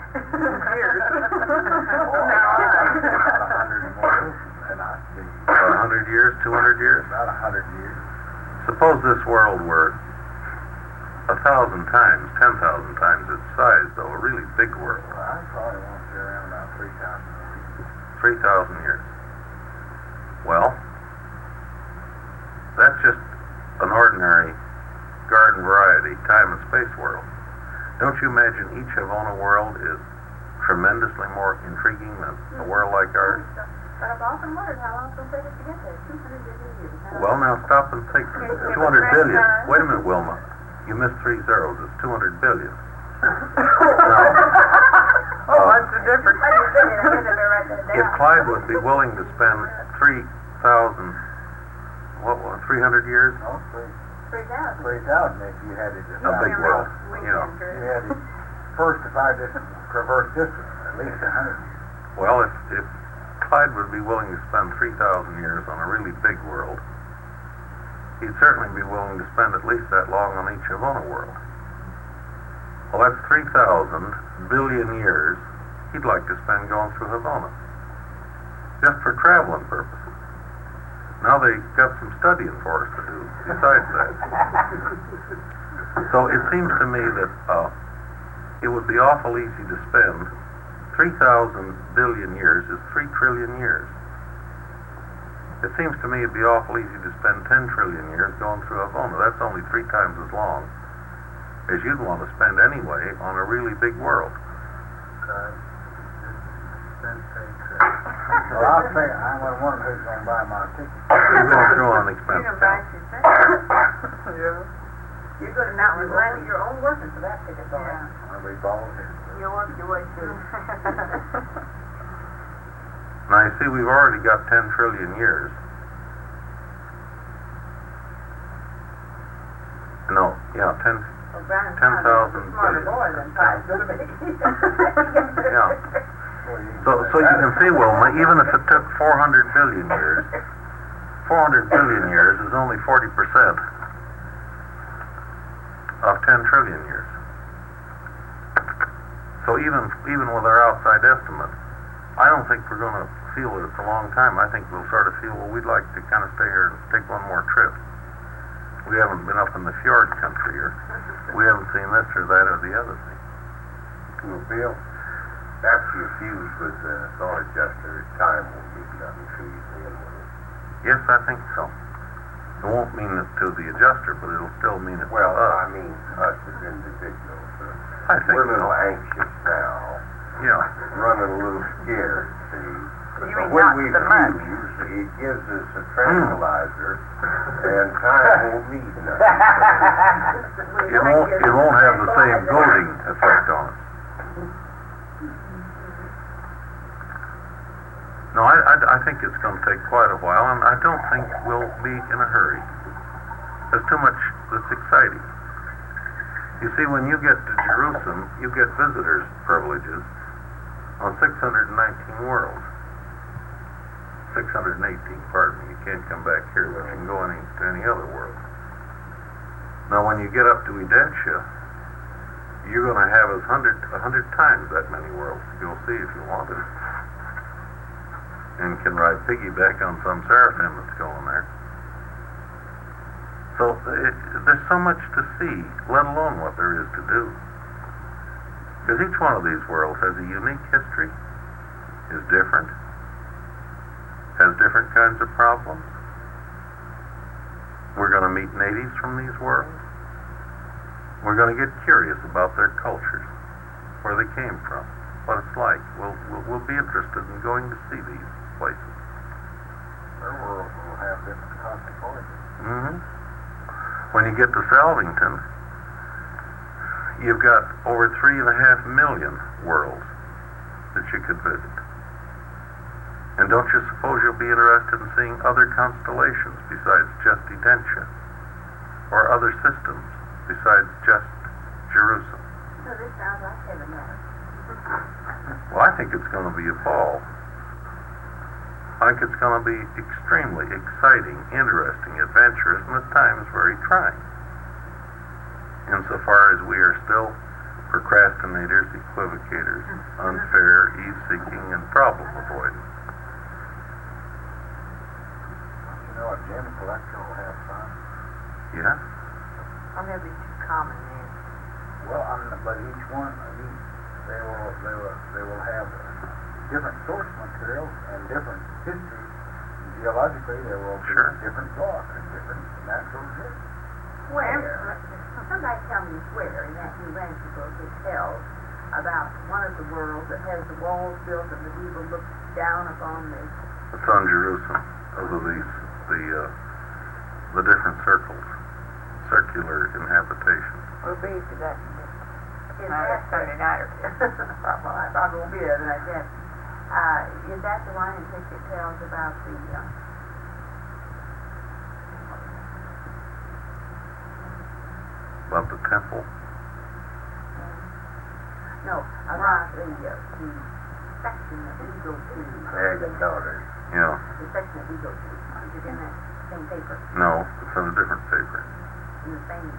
Years. About 100 years, 200 years? About 100 years. Suppose this world were 1,000 times, 10,000 times its size, though, a really big world. Well, I probably want to be around about 3,000 years. 3,000 years. Well, that's just an ordinary garden variety time and space world. Don't you imagine each Havona world is tremendously more intriguing than a world like ours? But I've often wondered how long it's going to take us to get there. 200 billion years. Well, now stop and think. 200 billion. Wait a minute, Wilma. You missed 3 zeros. It's 200 billion. Oh, what's the difference? If Clyde would be willing to spend 3,000, 300 years? No, 3,000. 3,000 if you had it just A big world, you know. You had it first if I just traverse distance, at least 100 years. Well, if Clyde would be willing to spend 3,000 years on a really big world, he'd certainly be willing to spend at least that long on each Havona world. Well, that's 3,000 billion years he'd like to spend going through Havona, just for traveling purposes. Now they've got some studying for us to do besides that. So it seems to me that it would be awful easy to spend 3,000 billion years is 3 trillion years. It seems to me it'd be awful easy to spend 10 trillion years going through Havona. That's only 3 times as long as you'd want to spend anyway on a really big world. Well, I'll say I'm wondering who's going to buy my ticket. You're going through on an You're expensive going to buy ticket. your ticket. Yeah. You're going to mountain land your own working for that ticket, though. Yeah. I'll be balling here. You'll work your way through. Now you see, we've already got 10 trillion years. No, yeah, 10,000 Smarter billion. boy than Clyde. Yeah. So you can see, Wilma, even if it took 400 billion years, 400 billion years is only 40% of 10 trillion years. So even with our outside estimate, I don't think we're going to feel that it's a long time. I think we'll sort of feel, well, we'd like to kind of stay here and take one more trip. We haven't been up in the fjord country, or we haven't seen this or that or the other thing. Well, Bill, after you fuse with the thought adjuster, time won't mean nothing to you then, will it? Yes, I think so. It won't mean it to the adjuster, but it'll still mean it to Well, us. I mean us as individuals. I think We're a little so. anxious now, Yeah. running a little scared, see. You But mean when not we so much. fuse, it gives us a tranquilizer, and time won't mean nothing. It won't have the same goading effect on us. No, I think it's going to take quite a while, and I don't think we'll be in a hurry. There's too much that's exciting. You see, when you get to Jerusalem, you get visitors' privileges on 619 worlds. 618, pardon me. You can't come back here, but you can go to any other world. Now, when you get up to Edentia, you're going to have 100 times that many worlds to go see if you want to. And can ride piggyback on some seraphim that's going there. So there's so much to see, let alone what there is to do. Because each one of these worlds has a unique history, is different, has different kinds of problems. We're going to meet natives from these worlds. We're going to get curious about their cultures, where they came from, what it's like. We'll be interested in going to see these places. Their world will have different cosmic origins. Mm-hmm. When you get to Salvington, you've got over 3.5 million worlds that you could visit. And don't you suppose you'll be interested in seeing other constellations besides just Edentia, or other systems besides just Jerusalem? So this sounds like heaven, though. Well, I think it's going to be a ball. I think it's going to be extremely exciting, interesting, adventurous, and at times very trying. Insofar as we are still procrastinators, equivocators, unfair, ease-seeking, and problem avoidance. You know, a gem collector will have fun. Yeah? Or maybe too common then. Well, but each one, they will have different source materials and different history. Geologically, there will be Sure. different rocks and different natural history. Where? Somebody tell me where in that New Hampshire book it tells about one of the worlds that has the walls built and the people look down upon the... It's on Jerusalem. Those are the different circles, circular inhabitations. We'll be to that Is night, Sunday night or two. Well, I probably won't be there tonight then. Is that the one in which it tells about the... About the temple. No, about the section that we go to. Ag and daughters. Yeah. The section that we go to. Is it in that same paper? No, it's on a different paper. In the same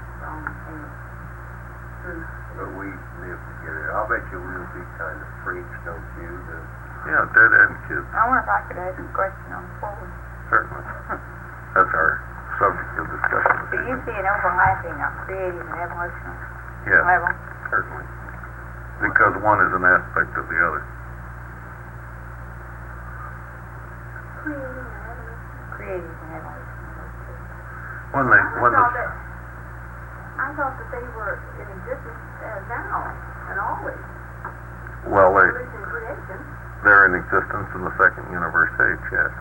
truth? But we live together. I'll bet you we'll be kind of freaks, don't you? Yeah, dead end kids, I wonder if I could ask a question on the forward. certainly. That's our subject of discussion. Do you see an overlapping of creative and evolutional Yes, level? certainly. Because one is an aspect of the other. Creative and evolutional. When they, when the, I thought that they were in existence now and always. well, Evolution and creation. they're in existence in the second universe age, yes.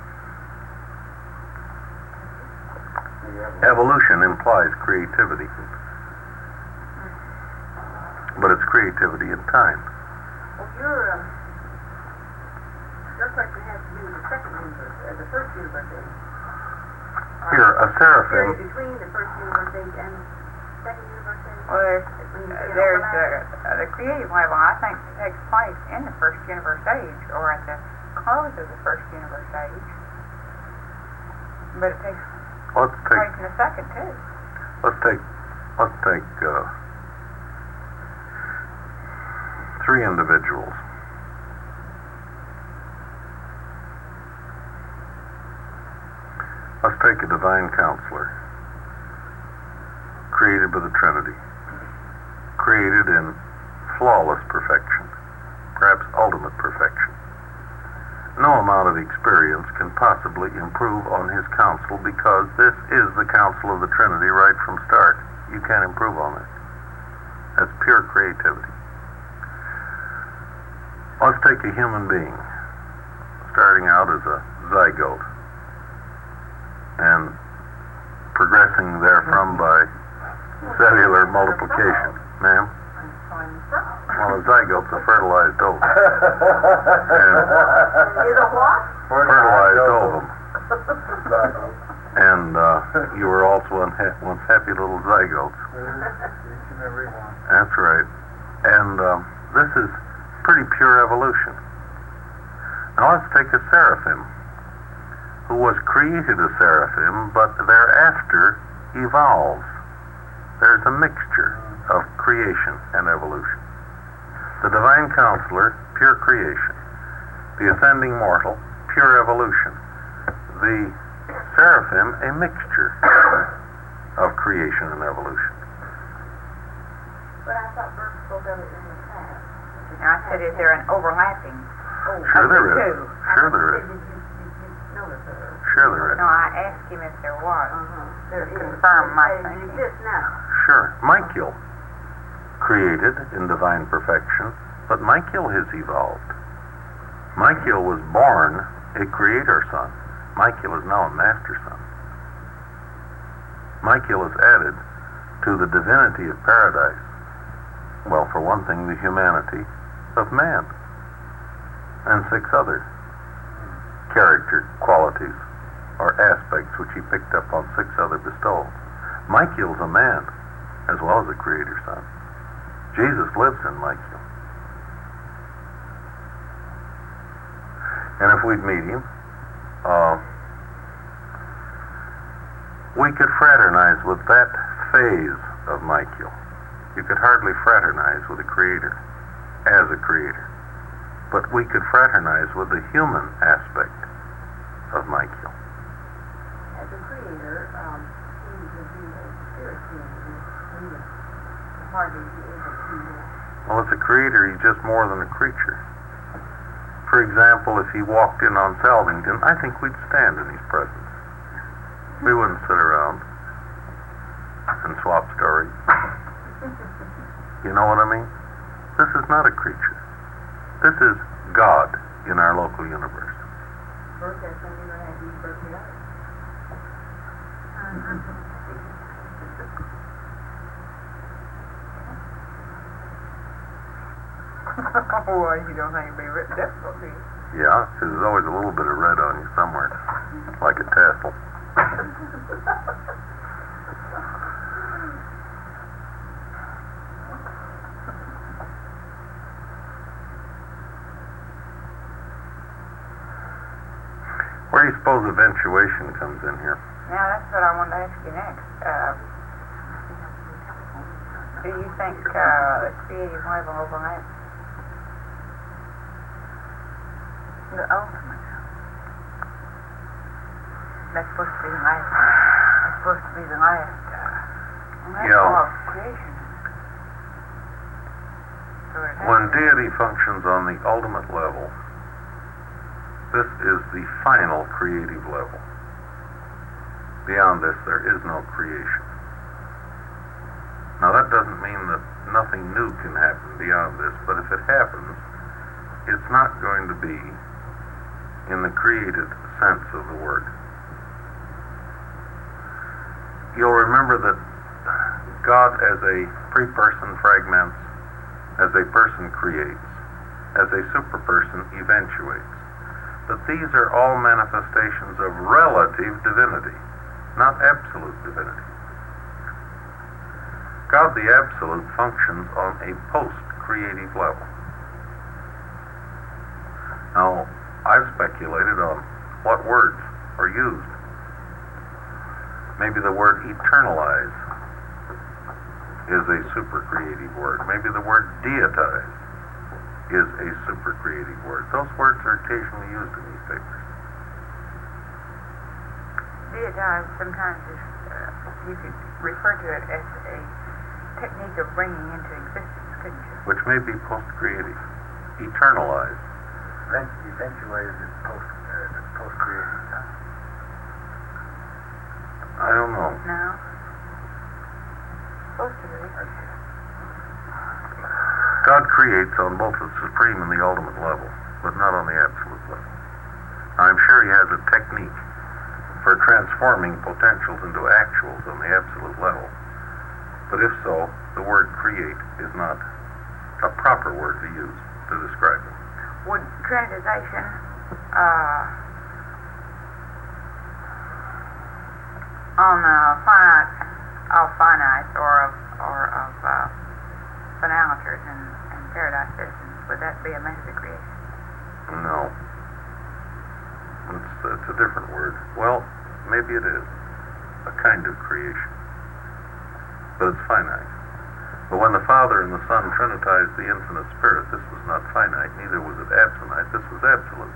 Evolution implies creativity. But it's creativity in time. Well, your question has to do with the second universe, the first universe age. Here, a seraphim, Period between the first universe age and the second universe age. Well, When you say an there's overlap. the creative level, I think, takes place in the first universe age or at the close of the first universe age. But it takes let's take place in the second too. let's take three individuals. Let's take a divine counselor, created by the Trinity, created in flawless perfection, perhaps ultimate perfection. No amount of experience can possibly improve on his counsel because this is the counsel of the Trinity right from start. You can't improve on it. That's pure creativity. Let's take a human being, starting out as a zygote and progressing therefrom by cellular multiplication. Ma'am? Well, a zygote's a fertilized ovum. Is a what? Fertilized ovum. And you were also once happy little zygotes. Each and every one. That's right. And this is pretty pure evolution. Now let's take a seraphim, who was created a seraphim, but thereafter evolves. There's a mixture of creation and evolution. The divine counselor, pure creation. The ascending mortal, pure evolution. The seraphim, a mixture of creation and evolution. But I thought Bert spoke of it in the past. Now, I said, is there an overlapping? Sure there the is. two? Sure there is. Did you notice her? Sure there is. No, I asked him if there was. There is. Confirm my It thinking. exists now. Sure. Michael, created in divine perfection, but Michael has evolved. Michael was born a creator son. Michael is now a master son. Michael is added to the divinity of paradise. Well, for one thing, the humanity of man, and 6 other character qualities or aspects which he picked up on 6 other bestowals. Michael's a man as well as a creator son. Jesus lives in Michael. And if we'd meet him, we could fraternize with that phase of Michael. You could hardly fraternize with a creator, as a creator. But we could fraternize with the human aspect of Michael. As a creator, he would be a spirit being. He would hardly be able to. Well, as a creator, he's just more than a creature. For example, if he walked in on Salvington, I think we'd stand in his presence. We wouldn't sit around and swap stories. You know what I mean? This is not a creature. This is God in our local universe. Birthday Sunday night, you birthday up. Well, you don't think it'd be difficult, do you? Yeah, 'cause there's always a little bit of red on you somewhere, like a tassel. Where do you suppose eventuation comes in here? Now, that's what I wanted to ask you next. Do you think the creative level overlaps the ultimate? That's supposed to be the last. That's supposed to be the last. Yeah. Of creation. So it has When to- deity functions on the ultimate level, this is the final creative level. Beyond this, there is no creation. Now, that doesn't mean that nothing new can happen beyond this, but if it happens, it's not going to be in the created sense of the word. You'll remember that God as a three-person fragments, as a person creates, as a superperson eventuates. But these are all manifestations of relative divinity, not absolute divinity. God the Absolute functions on a post-creative level. Now, I've speculated on what words are used. Maybe the word eternalize is a super-creative word. Maybe the word deitize is a super-creative word. Those words are occasionally used in these papers. Deitize sometimes is, you could refer to it as a technique of bringing into existence, couldn't you? Which may be post-creative. Eternalize. Eventuated is post-creative, huh? I don't know. No. Supposed to be. God creates on both the supreme and the ultimate level, but not on the absolute level. I'm sure he has a technique for transforming potentials into actuals on the absolute level. But if so, the word create is not a proper word to use to describe it. Would trinitization on finite or of finaliters and paradise citizens, would that be a method of creation? No. It's a different word. Well, maybe it is. A kind of creation. But it's finite. But when the Father and the Son trinitized the infinite Spirit, this was not finite, neither was it absolute. This was absolute.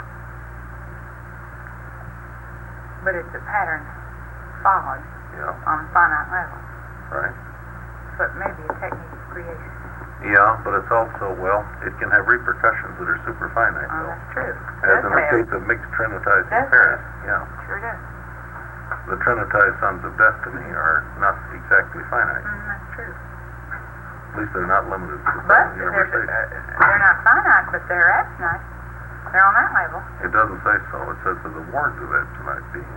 But it's a pattern followed Yeah, on finite level. right? But maybe a technique of creation. Yeah, but it's also, well, it can have repercussions that are super finite, Oh, though. that's true. As in Does the have. case of mixed trinitizing Does pairs. Yeah. Sure does. The trinitized sons of destiny are not exactly finite. That's true. At least they're not limited to the But present universe age. they're not finite, but they're abstinent. They're on that level. It doesn't say so. It says that the wards of abstinent beings.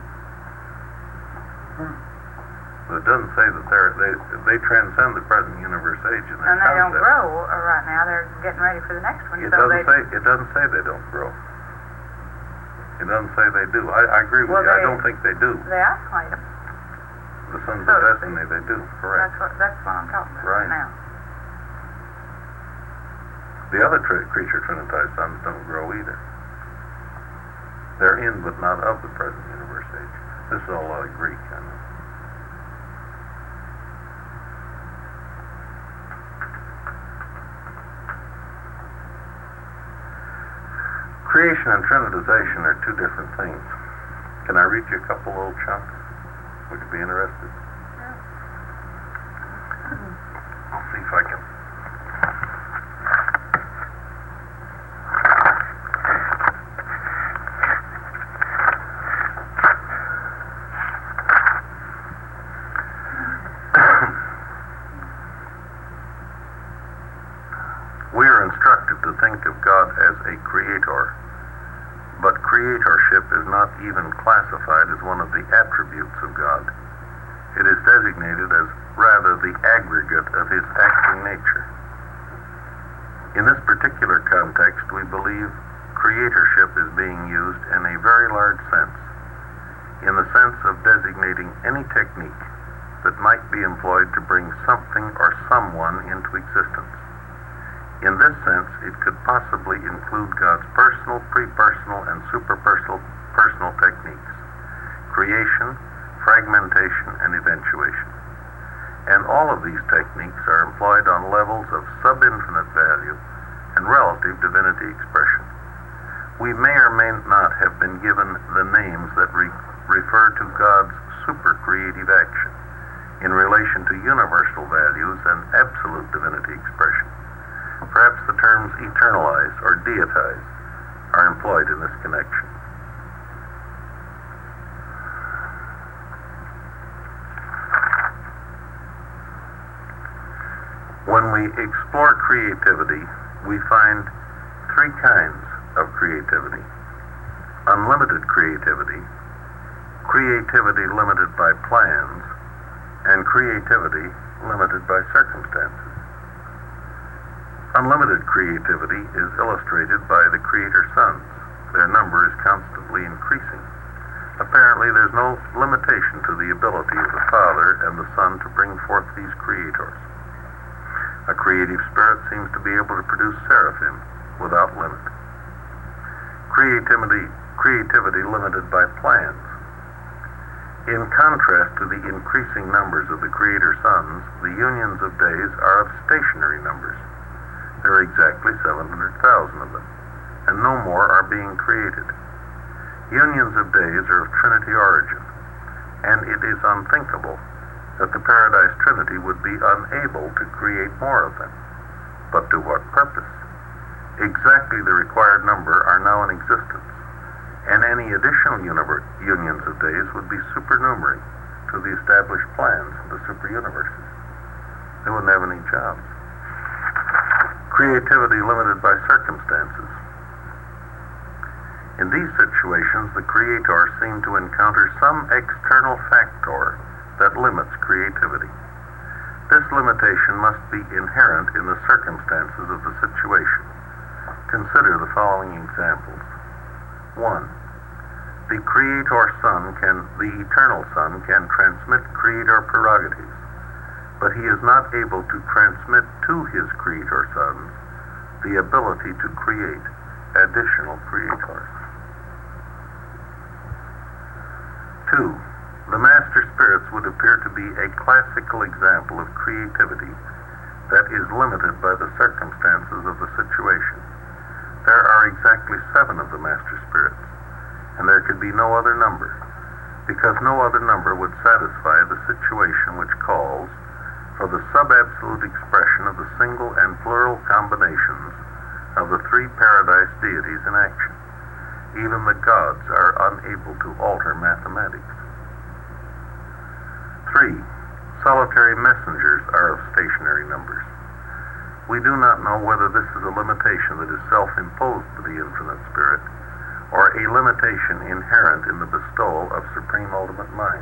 But it doesn't say that they transcend the present universe age in their And they don't concept. grow right now. They're getting ready for the next one. It so doesn't say they don't grow. It doesn't say they do. I agree with Well, you. I they- don't think they do. They isolate them. The sons so of to destiny, they do. Correct. That's what I'm talking about Right. now. The other creature trinitized sons don't grow either. They're in but not of the present universe age. This is all a lot of Greek, I know. Creation and trinitization are two different things. Can I read you a couple little chunks? Would you be interested? I'll see if I can. We are instructed to think of God as a creator, but creatorship is not even classified as one of the attributes of God. It is designated as rather the aggregate of his acting nature. In this particular context, we believe creatorship is being used in a very large sense, in the sense of designating any technique that might be employed to bring something or someone into existence. In this sense, it could possibly include God's personal, pre-personal, and super-personal techniques, creation, fragmentation, and eventuation. And all of these techniques are employed on levels of sub-infinite value and relative divinity expression. We may or may not have been given the names that refer to God's super-creative action in relation to universal values and absolute divinity expression. Perhaps the terms eternalize or deitize are employed in this connection. When we explore creativity, we find three kinds of creativity: unlimited creativity, creativity limited by plans, and creativity limited by circumstances. Unlimited creativity is illustrated by the Creator Sons. Their number is constantly increasing. Apparently, there's no limitation to the ability of the Father and the Son to bring forth these creators. A creative spirit seems to be able to produce seraphim without limit. Creativity limited by plans. In contrast to the increasing numbers of the Creator Sons, the unions of days are of stationary numbers. There are exactly 700,000 of them, and no more are being created. Unions of days are of Trinity origin, and it is unthinkable that the Paradise Trinity would be unable to create more of them. But to what purpose? Exactly the required number are now in existence, and any additional unions of days would be supernumerary to the established plans of the super-universes. They wouldn't have any jobs. Creativity limited by circumstances. In these situations, the creators seem to encounter some external factor that limits creativity. This limitation must be inherent in the circumstances of the situation. Consider the following examples. 1. The eternal Son can transmit creator prerogatives, but he is not able to transmit to his Creator Sons the ability to create additional creators. 2. The Master Spirits would appear to be a classical example of creativity that is limited by the circumstances of the situation. There are exactly 7 of the Master Spirits, and there could be no other number, because no other number would satisfy the situation which calls for the sub-absolute expression of the single and plural combinations of the three paradise deities in action. Even the gods are unable to alter mathematics. 3. Solitary messengers are of stationary numbers. We do not know whether this is a limitation that is self-imposed to the Infinite Spirit, or a limitation inherent in the bestowal of Supreme Ultimate Mind.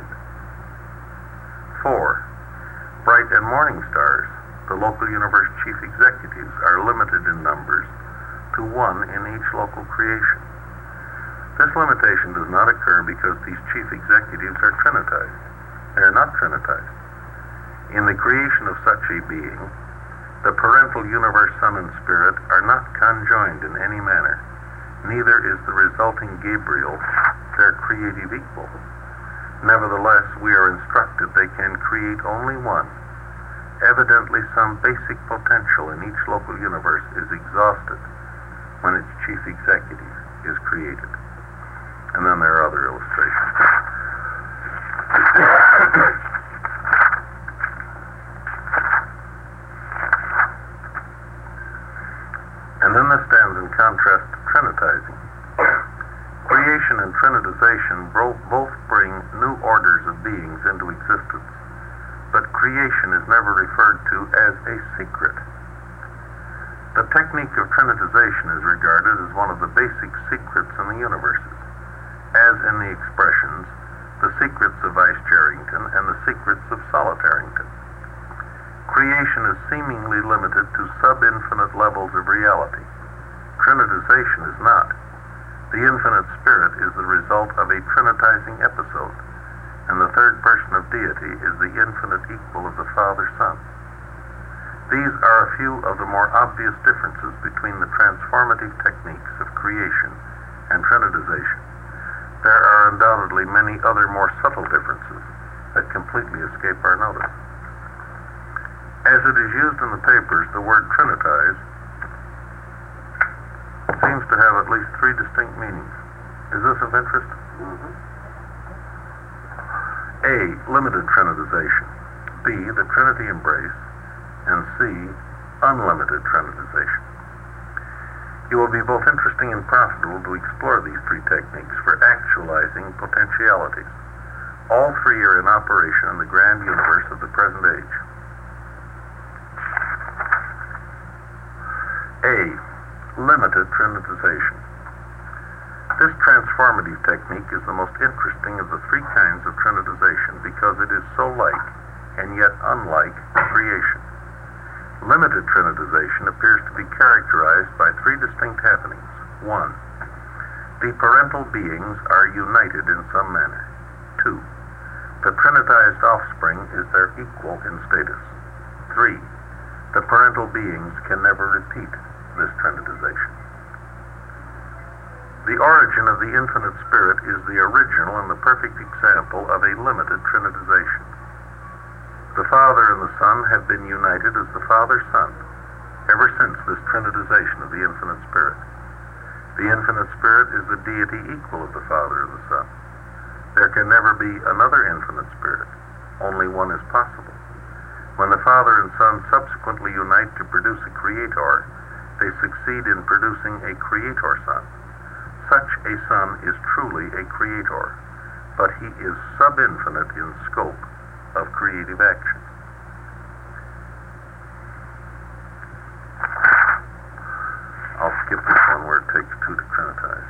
4. Bright and morning stars, the local universe chief executives, are limited in numbers to 1 in each local creation. This limitation does not occur because these chief executives are trinitized. They are not trinitized. In the creation of such a being, the parental universe Son and Spirit are not conjoined in any manner. Neither is the resulting Gabriel their creative equal. Nevertheless, we are instructed they can create only one. Evidently, some basic potential in each local universe is exhausted when its chief executive is created. And then there are other illustrations. And then this stands in contrast to trinitizing. Creation and trinitization both bring new orders of beings into existence, but creation is never referred to as a secret. The technique of trinitization is regarded as one of the basic secrets in the universes, as in the expressions, the secrets of Vice Jerrington and the secrets of Solitarington. Creation is seemingly limited to sub-infinite levels of reality. Trinitization is not. The infinite spirit is the result of a trinitizing episode, and the third person of deity is the infinite equal of the Father-Son. These are a few of the more obvious differences between the transformative techniques of creation and trinitization. There are undoubtedly many other more subtle differences that completely escape our notice. As it is used in the papers, the word trinitize seems to have at least three distinct meanings. Is this of interest? Mm-hmm. A. Limited trinitization. B. The Trinity embrace. And C. Unlimited trinitization. It will be both interesting and profitable to explore these three techniques for actualizing potentialities. All three are in operation in the grand universe of the present age. A. Limited trinitization. This transformative technique is the most interesting of the three kinds of trinitization because it is so like and yet unlike creation. Limited trinitization appears to be characterized by three distinct happenings. 1. The parental beings are united in some manner. 2. The trinitized offspring is their equal in status. 3. The parental beings can never repeat this trinitization. The origin of the infinite spirit is the original and the perfect example of a limited trinitization. The Father and the Son have been united as the Father-Son ever since this trinitization of the infinite spirit. The infinite spirit is the deity equal of the Father and the Son. There can never be another infinite spirit. Only one is possible. When the Father and Son subsequently unite to produce a creator, they succeed in producing a creator Son. Such a Son is truly a creator, but he is sub-infinite in scope of creative action. I'll skip this one where it takes two to trinitize.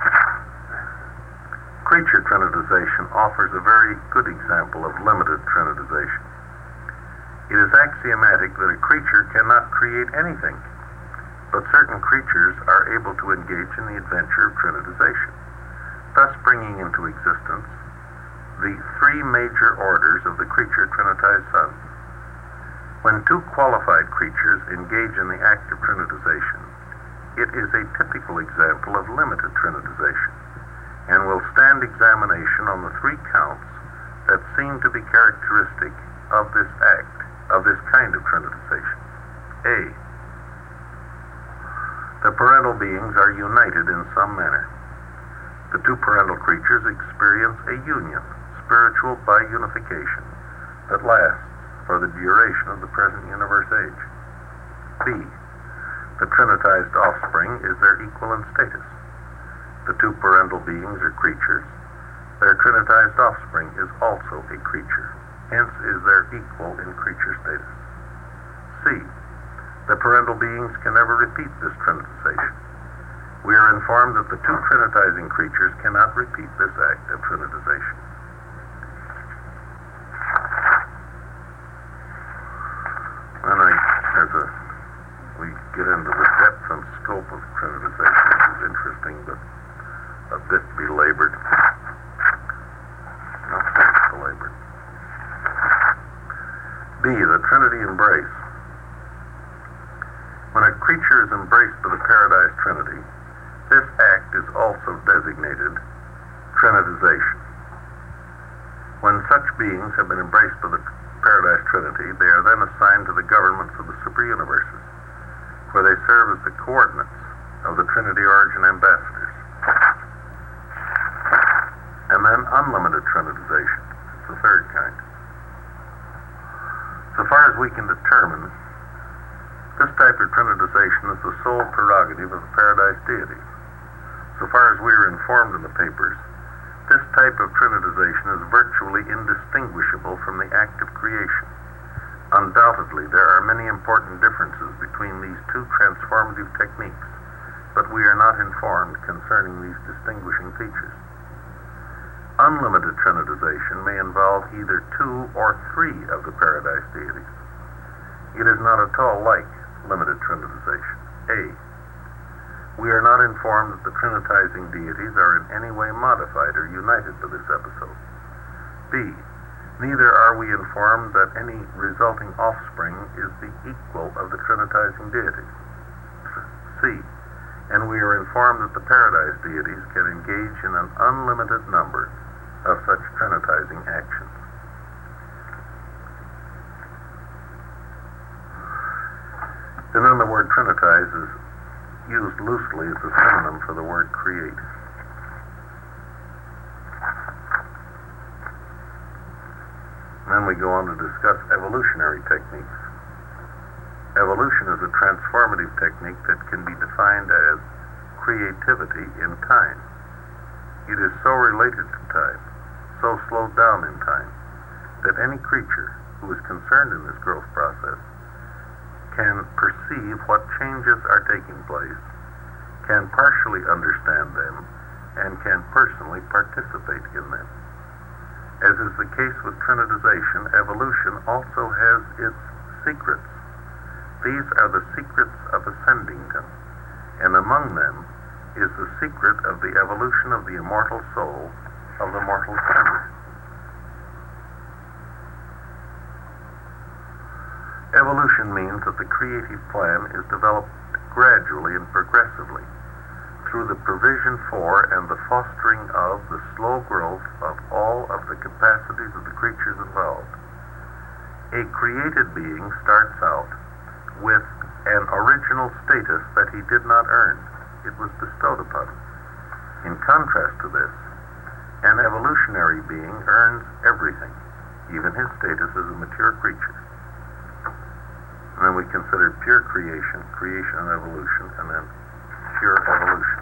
Creature trinitization offers a very good example of limited trinitization. It is axiomatic that a creature cannot create anything, but certain creatures are able to engage in the adventure of trinitization, thus bringing into existence the three major orders of the creature trinitized sons. When two qualified creatures engage in the act of trinitization, it is a typical example of limited trinitization, and will stand examination on the three counts that seem to be characteristic of this act, of this kind of trinitization. A. The parental beings are united in some manner. The two parental creatures experience a union, spiritual by unification, that lasts for the duration of the present universe age. B. The trinitized offspring is their equal in status. The two parental beings are creatures. Their trinitized offspring is also a creature, hence is their equal in creature status. C. The parental beings can never repeat this trinitization. We are informed that the two trinitizing creatures cannot repeat this act of trinitization. Then we get into the depth and scope of trinitization, which is interesting, but a bit belabored. Not so belabored. B. The Trinity embrace. When a creature is embraced by the Paradise Trinity, this act is also designated trinitization. When such beings have been embraced by the Paradise Trinity, they are then assigned to the governments of the super-universes, where they serve as the coordinates of the Trinity origin ambassadors. And then unlimited trinitization. It's the third kind. So far as we can determine, this type of trinitization is the sole prerogative of the Paradise deities. So far as we are informed in the papers, this type of trinitization is virtually indistinguishable from the act of creation. Undoubtedly, there are many important differences between these two transformative techniques, but we are not informed concerning these distinguishing features. Unlimited trinitization may involve either 2 or 3 of the Paradise deities. It is not at all like limited trinitization. A. We are not informed that the trinitizing deities are in any way modified or united by this episode. B. Neither are we informed that any resulting offspring is the equal of the trinitizing deities. C. And we are informed that the Paradise deities can engage in an unlimited number of such trinitizing actions. And then the word trinitize is used loosely as a synonym for the word create. And then we go on to discuss evolutionary techniques. Evolution is a transformative technique that can be defined as creativity in time. It is so related to time, so slowed down in time, that any creature who is concerned in this growth process can perceive what changes are taking place, can partially understand them, and can personally participate in them. As is the case with trinitization, evolution also has its secrets. These are the secrets of Ascendington, and among them is the secret of the evolution of the immortal soul of the mortal sinner. Evolution means that the creative plan is developed gradually and progressively through the provision for and the fostering of the slow growth of all of the capacities of the creatures involved. A created being starts out with an original status that he did not earn. It was bestowed upon him. In contrast to this, an evolutionary being earns everything, even his status as a mature creature. And then we consider pure creation, creation and evolution, and then pure evolution.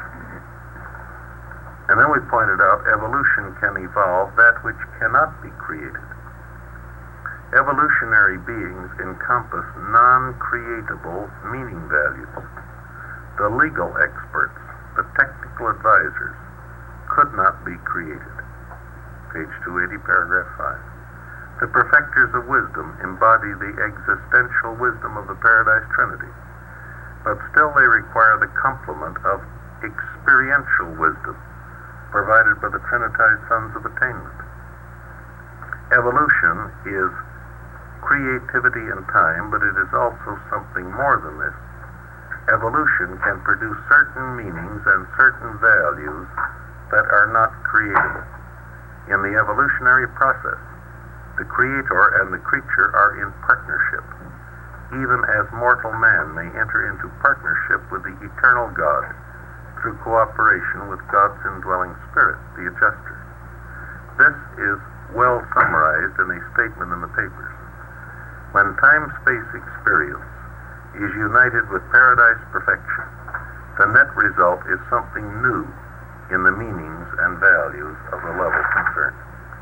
And then we pointed out evolution can evolve that which cannot be created. Evolutionary beings encompass non-creatable meaning values. The legal experts, the technical advisors, could not be created. Page 280, paragraph 5. The perfecters of wisdom embody the existential wisdom of the Paradise Trinity, but still they require the complement of experiential wisdom provided by the Trinitized Sons of Attainment. Evolution is creativity in time, but it is also something more than this. Evolution can produce certain meanings and certain values that are not creatable. In the evolutionary process, the creator and the creature are in partnership, even as mortal man may enter into partnership with the eternal God through cooperation with God's indwelling spirit, the adjuster. This is well summarized in a statement in the papers. When time-space experience is united with paradise perfection, the net result is something new in the meanings and values of the level concerned.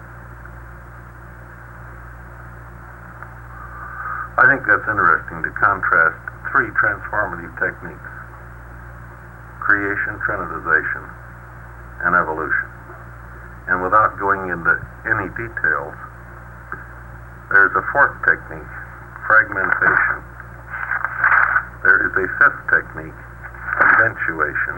I think that's interesting to contrast 3 transformative techniques: creation, trinitization, and evolution. And without going into any details, there's a 4th technique, fragmentation. There is a 5th technique, eventuation.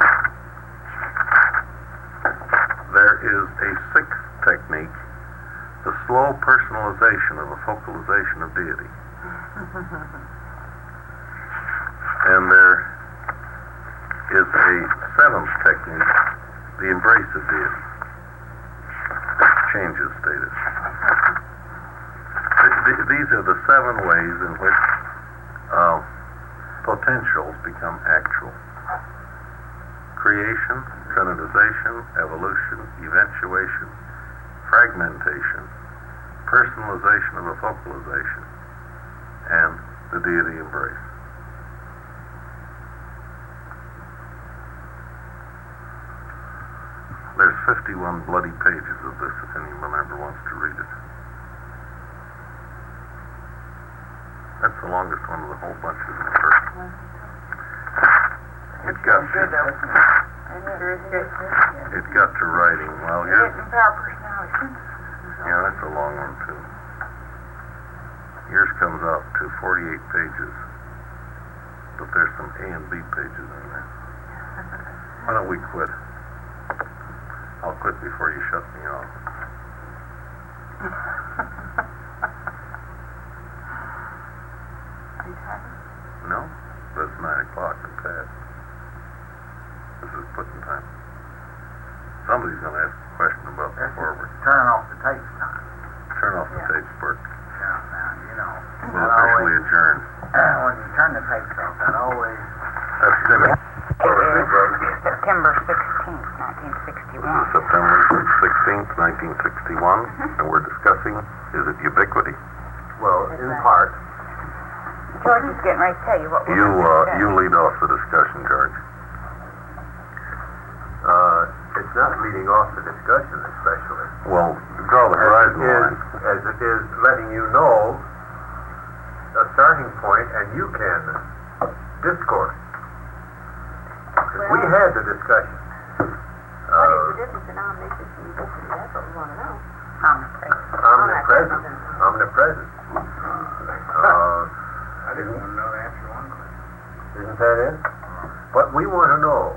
There is a 6th technique, the slow personalization of a focalization of deity. And there is a 7th technique, the embrace of deity, that changes status. These are the 7 ways in which potentials become actual. creation, trinitization, evolution, eventuation, fragmentation, personalization of a focalization, and the deity embrace. There's 51 bloody pages of this if anyone ever wants to read it. That's the longest one of the whole bunch, isn't it? It got good though. it got to writing. Well, It empower personality. yeah, that's a long one too. Yours comes out to 48 pages, but there's some A and B pages in there. Why don't we quit? I'll quit before you shut me off. Are you tired? No, but it's 9 o'clock and past. This is putting time. Somebody's going to ask a question about the forward. Turn off the tape time. Turn off the tape, Bert. Yeah, now, you know. We'll officially adjourn. When you turn the tapes off, that always... That's Timmy. September 16th, 1961. This is September 16th, 1961, and we're discussing, is it ubiquity? Well, in part, George is getting ready to tell you what we're going to You lead off the discussion, George. it's not leading off the discussion especially. Well, draw the horizon line. As it is letting you know a starting point, and you can discourse. We had the discussion. What is the difference in omniscience and ubiquity? That's what we want to know. Omnipresent. Omnipresent. I didn't want to know the answer to one question. Isn't that it? But we want to know.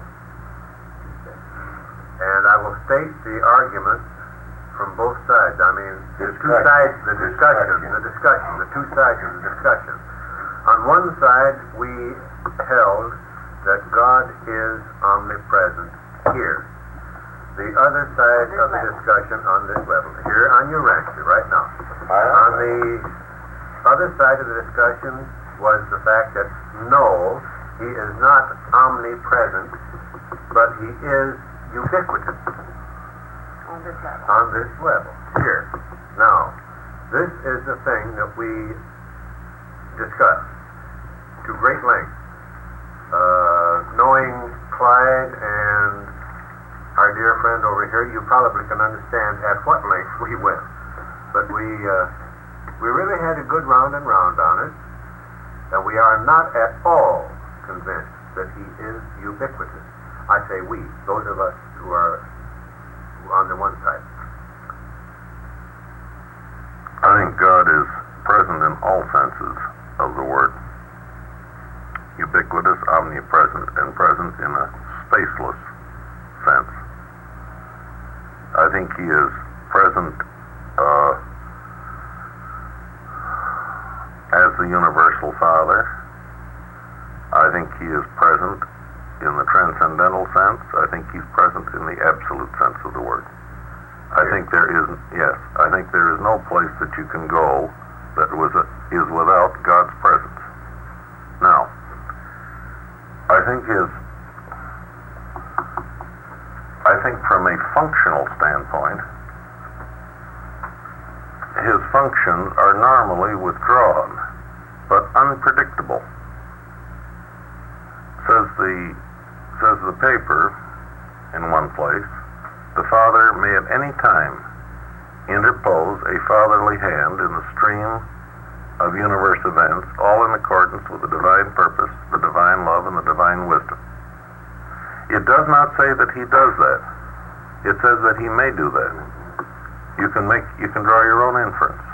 And I will state the arguments from both sides. I mean, the two sides, the discussion, the two sides of the discussion. On one side, we held that God is omnipresent here. The other side of the discussion on this level, here on your rank, right now. On the other side of the discussion was the fact that no, he is not omnipresent, but he is ubiquitous On this level. on this level, here. Now, this is the thing that we discussed to great length. Knowing Clyde and our dear friend over here, you probably can understand at what length we went. But we really had a good round and round on it, and we are not at all convinced that he is ubiquitous. I say we, those of us who are on the one side. I think God is present in all senses of the word. Ubiquitous, omnipresent, and present in a spaceless sense. I think he is present as the universal Father. I think he is present in the transcendental sense. I think he's present in the absolute sense of the word. I think there is no place that you can go that is without God's presence. Now, I think from a functional standpoint, his functions are normally withdrawn, but unpredictable. Says the paper in one place, the Father may at any time interpose a fatherly hand in the stream of universe events, all in accordance with the divine purpose, the divine love, and the divine wisdom. It does not say that he does that. It says that he may do that. You can draw your own inference.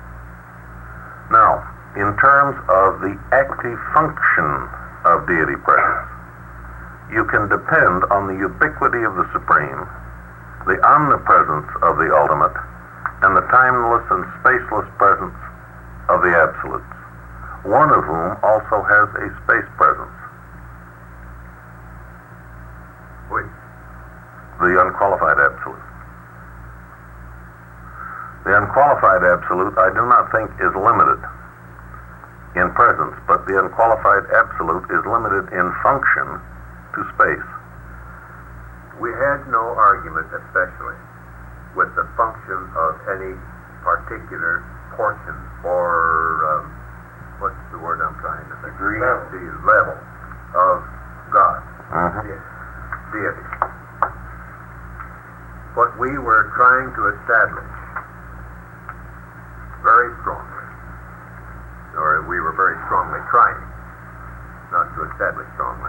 Now, in terms of the active function of deity presence, you can depend on the ubiquity of the Supreme, the omnipresence of the ultimate, and the timeless and spaceless presence of the absolutes, one of whom also has a space presence. Wait. The unqualified absolute. The unqualified absolute, I do not think, is limited in presence, but the unqualified absolute is limited in function to space. We had no argument, especially with the function of any particular portion or what's the word I'm trying to think? Degree. The level of God, deity. What we were trying to establish very strongly, or we were very strongly trying, not to establish strongly,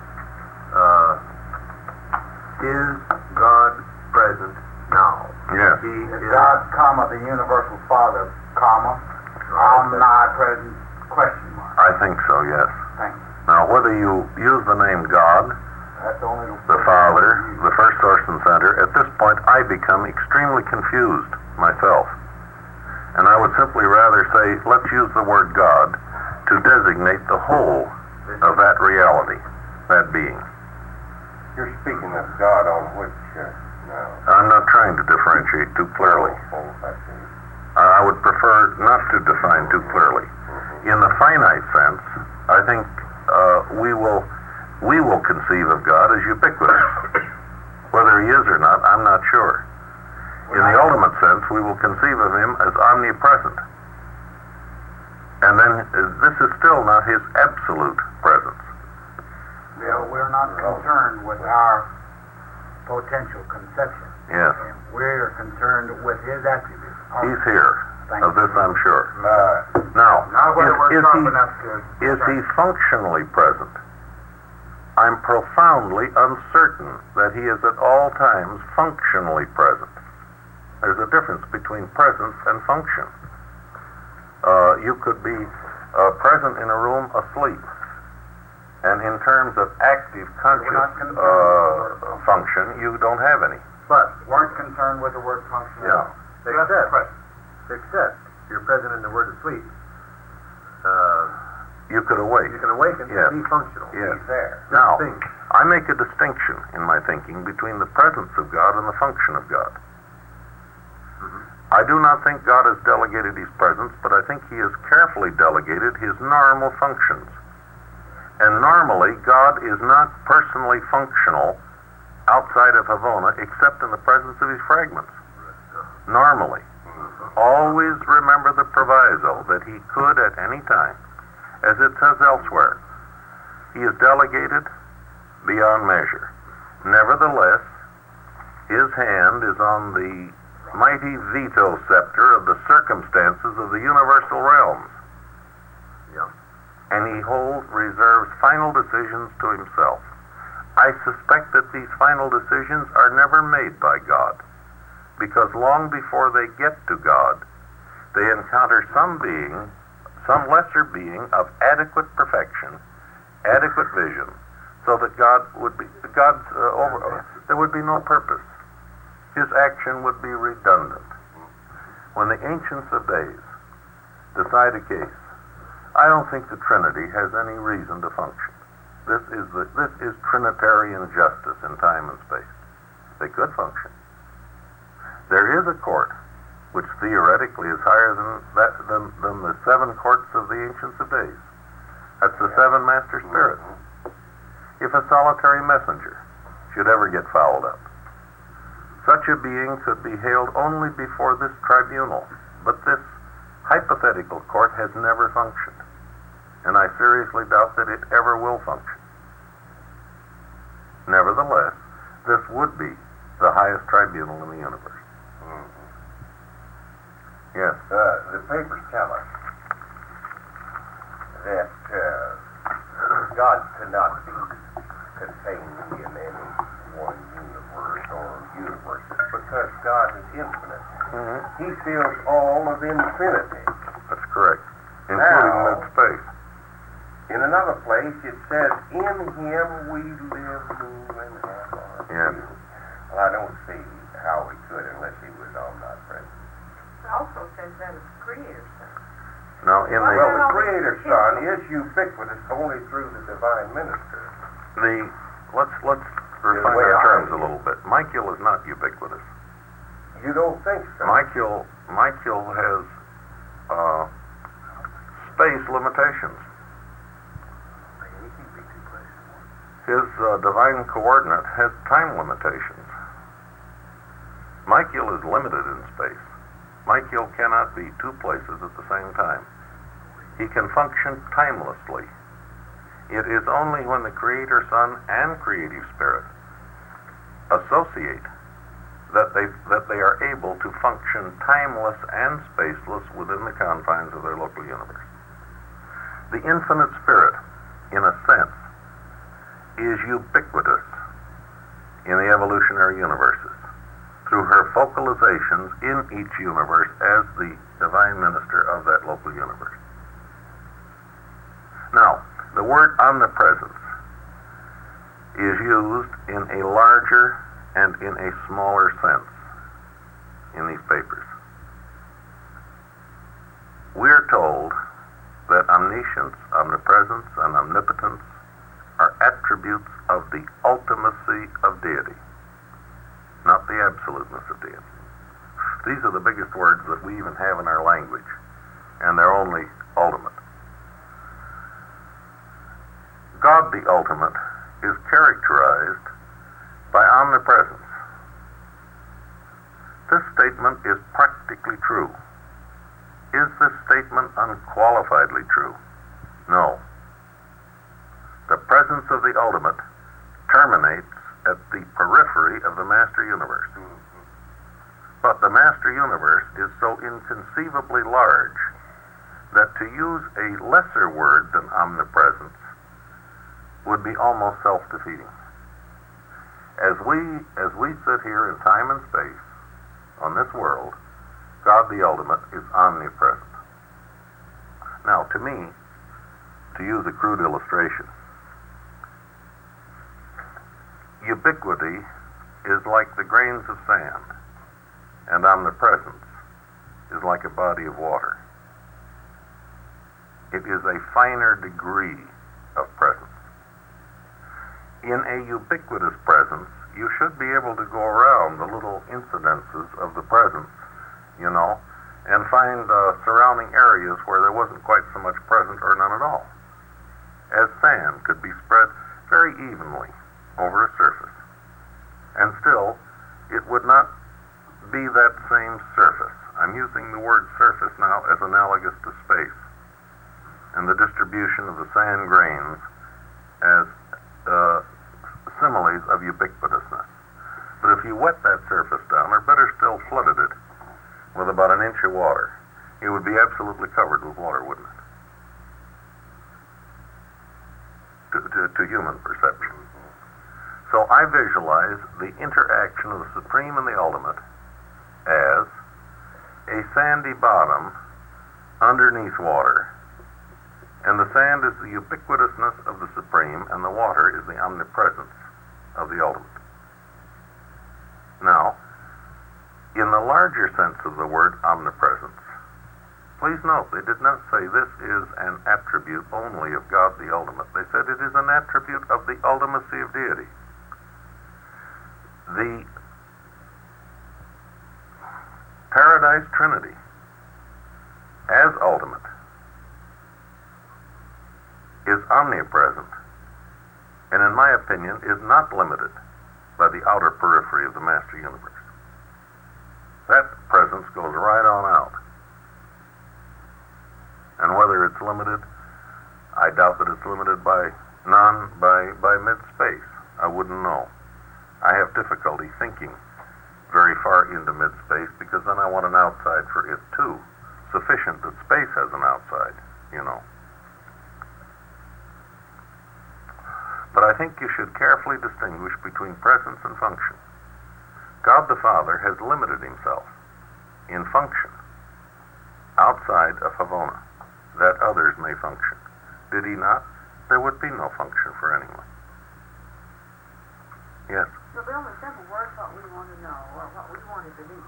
is God present now? Yes. He Is is God, comma, the universal Father, comma, omnipresent, question mark. I think so, yes. Thank you. Now, whether you use the name God, That's only the Father, the first source and center, at this point I become extremely confused myself. And I would simply rather say, let's use the word God to designate the whole of that reality, that being. You're speaking of God on which now? I'm not trying to differentiate too clearly. I see. I would prefer not to define too clearly. In the finite sense, I think we will conceive of God as ubiquitous. Whether he is or not, I'm not sure. In the ultimate sense, we will conceive of him as omnipresent. And then this is still not his absolute presence. So we're not concerned with our potential conception. Yes. We're concerned with his attributes. He's here. Of this I'm sure. Now, Not whether we're is sharp he- enough to... Is he functionally present? I'm profoundly uncertain that he is at all times functionally present. There's a difference between presence and function. You could be present in a room asleep, and in terms of active conscious not concerned with the function, you don't have any. But weren't concerned with the word function. Yeah. Just present. except you're present in the word asleep. You could awake. You can awaken Yes. and be functional. Yes. He's there. Now, Think. I make a distinction in my thinking between the presence of God and the function of God. I do not think God has delegated his presence, but I think he has carefully delegated his normal functions. And normally, God is not personally functional outside of Havona except in the presence of his fragments. Normally. Always remember the proviso that he could at any time, as it says elsewhere. He is delegated beyond measure. Nevertheless, his hand is on the mighty veto scepter of the circumstances of the universal realms. Yeah. And he reserves final decisions to himself. I suspect that these final decisions are never made by God, because long before they get to God, they encounter some being, some lesser being of adequate perfection, adequate vision, so that there would be no purpose. His action would be redundant. When the ancients of days decide a case, I don't think the Trinity has any reason to function. This is Trinitarian justice in time and space. They could function. There is a court which theoretically is higher than the seven courts of the ancients of days. That's the seven master spirits. If a solitary messenger should ever get fouled up, such a being could be hailed only before this tribunal, but this hypothetical court has never functioned, and I seriously doubt that it ever will function. Nevertheless, this would be the highest tribunal in the universe. Yes. The papers tell us that God cannot be contained in any one universe or universes because God is infinite. Mm-hmm. He fills all of infinity. That's correct, including Now- that space. In another place, it says, "In Him we live, move, and have our Yes. being." Well, I don't see how we could unless He was omnipresent. It also says that of the Creator's Son. Now, in Well, the the Creator's Son is ubiquitous only through the divine minister. let's refine way our I terms a see it. little bit. Michael is not ubiquitous. You don't think so? Michael has space limitations. his divine coordinate has time limitations. Michael is limited in space. Michael cannot be two places at the same time. He can function timelessly. It is only when the Creator Son and Creative Spirit associate that they are able to function timeless and spaceless within the confines of their local universe. The Infinite Spirit, in a sense, is ubiquitous in the evolutionary universes through her focalizations in each universe as the divine minister of that local universe. Now, the word omnipresence is used in a larger and in a smaller sense in these papers. We're told that omniscience, omnipresence, and omnipotence are attributes of the ultimacy of deity, not the absoluteness of deity. These are the biggest words that we even have in our language, and they're only ultimate. God the ultimate is characterized by omnipresence. This statement is practically true. Is this statement unqualifiedly true? No. The presence of the ultimate terminates at the periphery of the master universe. But the master universe is so inconceivably large that to use a lesser word than omnipresence would be almost self-defeating. As we sit here in time and space on this world, God the ultimate is omnipresent. Now, to me, to use a crude illustration, ubiquity is like the grains of sand, and omnipresence is like a body of water. It is a finer degree of presence. In a ubiquitous presence, you should be able to go around the little incidences of the presence, and find surrounding areas where there wasn't quite so much present or none at all, as sand could be spread very evenly over a surface. And still, it would not be that same surface. I'm using the word surface now as analogous to space, and the distribution of the sand grains as similes of ubiquitousness. But if you wet that surface down, or better still flooded it with about an inch of water, it would be absolutely covered with water, wouldn't it? To human perception. So I visualize the interaction of the Supreme and the Ultimate as a sandy bottom underneath water, and the sand is the ubiquitousness of the Supreme, and the water is the omnipresence of the Ultimate. Now, in the larger sense of the word omnipresence, please note they did not say this is an attribute only of God the ultimate. They said it is an attribute of the ultimacy of deity. The Paradise Trinity, as ultimate, is omnipresent, and in my opinion is not limited by the outer periphery of the master universe. That presence goes right on out. And whether it's limited, I doubt that it's limited by mid-space. I wouldn't know. I have difficulty thinking very far into mid-space, because then I want an outside for it too. Sufficient that space has an outside, But I think you should carefully distinguish between presence and function. God the Father has limited himself in function outside of Havona, that others may function. Did he not? There would be no function for anyone. Yes? So, Bill, in simple words, what we want to know, or what we want to believe,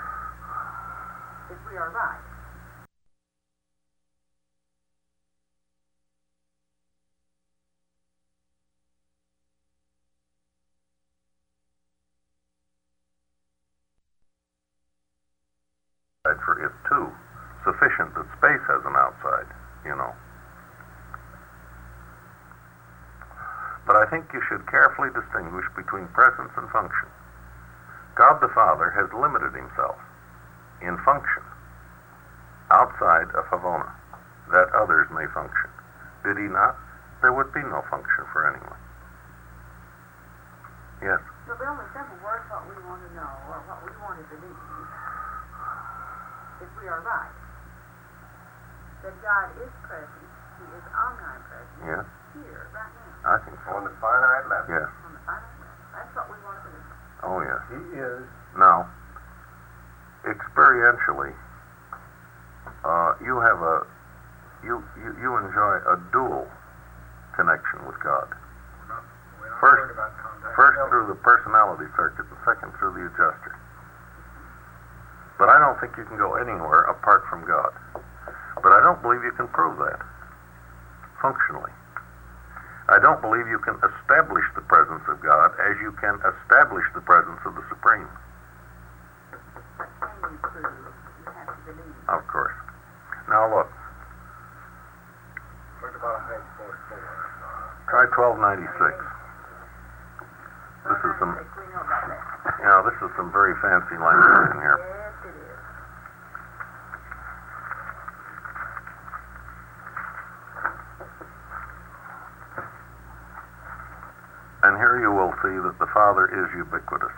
if we are right. For it too, sufficient that space has an outside, But But I think you should carefully distinguish between presence and function. God the Father has limited himself in function outside of Havona, that others may function. Did he not? There would be no function for anyone. Yes? So the only simple word what we want to know, or what we want to believe, if we are right, that God is present, he is omnipresent, Yes? here, right now, I think so. On the finite level. Yes. on the finite level. That's what we want to believe. Oh, yes. He is. Now, experientially, you have you enjoy a dual connection with God. We're not First- worried about contact. First through the personality circuit, and second through the adjuster. But I don't think you can go anywhere apart from God. But I don't believe you can prove that functionally. I don't believe you can establish the presence of God as you can establish the presence of the Supreme. But can you prove? You have to believe. Of course. Now look, Look about page 44. try 1296. This is some, We know about that. this is some very fancy language in here. Yes, it is. And here you will see that the Father is ubiquitous.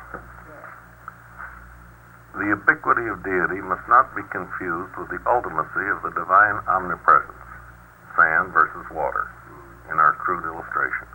The ubiquity of deity must not be confused with the ultimacy of the divine omnipresence, sand versus water, in our crude illustration.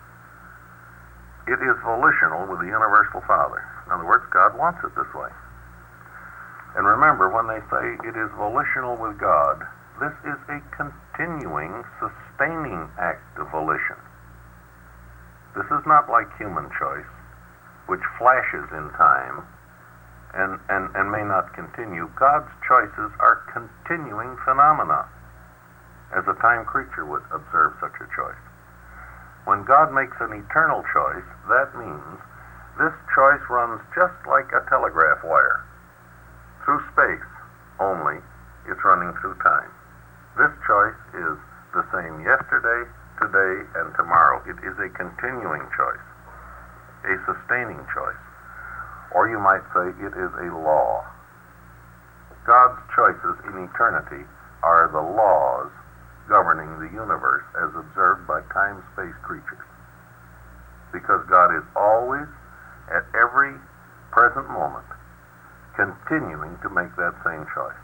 It is volitional with the universal Father. In other words, God wants it this way. And remember, when they say it is volitional with God, this is a continuing, sustaining act of volition. This is not like human choice, which flashes in time and may not continue. God's choices are continuing phenomena, as a time creature would observe such a choice. When God makes an eternal choice, that means this choice runs just like a telegraph wire. Through space, only it's running through time. This choice is the same yesterday, today, and tomorrow. It is a continuing choice, a sustaining choice. Or you might say it is a law. God's choices in eternity are the laws governing the universe as observed by time-space creatures. Because God is always, at every present moment, continuing to make that same choice.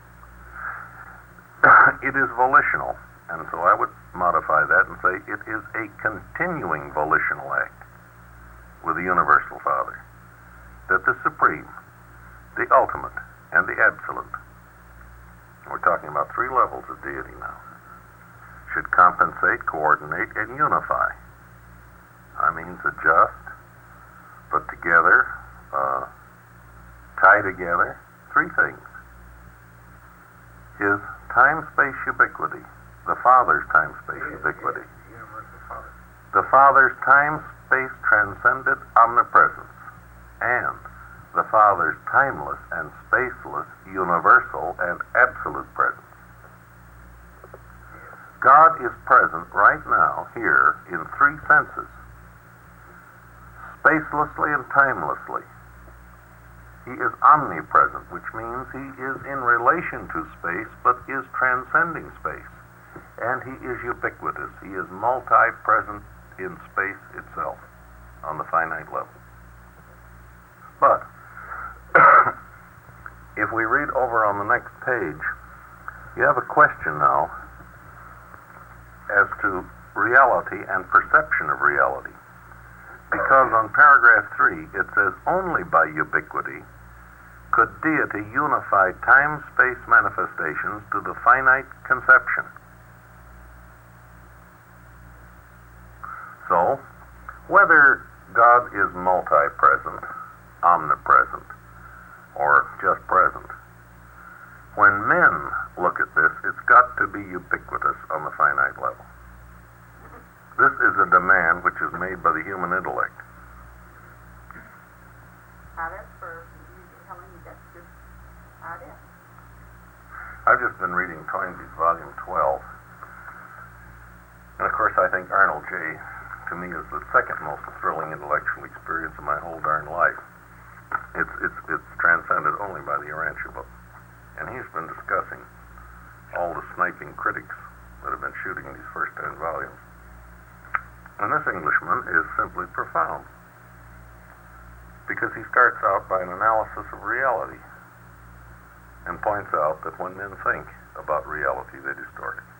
It is volitional, and so I would modify that and say it is a continuing volitional act with the universal Father. That the Supreme, the ultimate, and the absolute, we're talking about three levels of deity now, should compensate, coordinate, and unify. I mean, adjust, put together, tie together, three things. His time-space ubiquity, the Father's time-space ubiquity, Universal Father. the Father's time-space transcendent omnipresence, and the Father's timeless and spaceless universal and absolute presence. God is present right now, here, in three senses. Spacelessly and timelessly. He is omnipresent, which means he is in relation to space, but is transcending space. And he is ubiquitous. He is multi-present in space itself, on the finite level. But, if we read over on the next page, you have a question now as to reality and perception of reality. Because on paragraph 3, it says, only by ubiquity could deity unify time-space manifestations to the finite conception. So, whether God is multi-present, omnipresent, or just present, when men look at this, it's got to be ubiquitous on the finite level. This is a demand which is made by the human intellect. Now that's for you telling me that's just how it is. I've just been reading Toynbee's volume 12. And of course I think Arnold J. to me is the second most thrilling intellectual experience of my whole darn life. It's transcended only by the Urantia book. And he's been discussing all the sniping critics that have been shooting these first 10 volumes. And this Englishman is simply profound, because he starts out by an analysis of reality and points out that when men think about reality, they distort it.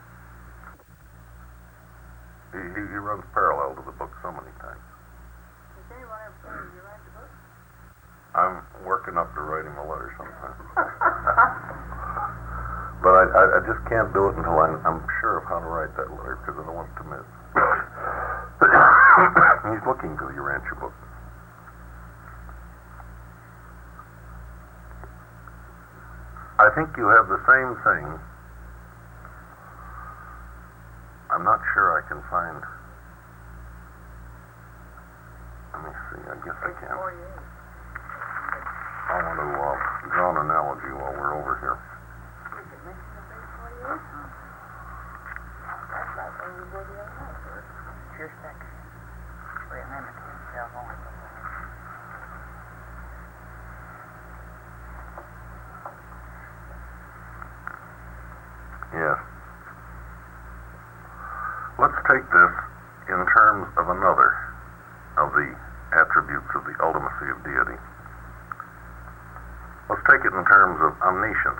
He runs parallel to the book so many times. Has anyone ever told you write the book? I'm working up to write him a letter sometime. But I just can't do it until I'm sure of how to write that letter, because I don't want it to miss. He's looking to the Urantia book. I think you have the same thing. I'm not sure I can find. Let me see. I guess I can. I want to draw an analogy while we're over here. That's like when you go to your house. Your section. Remember to yourself on. Yes. Let's take this in terms of another of the attributes of the ultimacy of deity. Let's take it in terms of omniscience.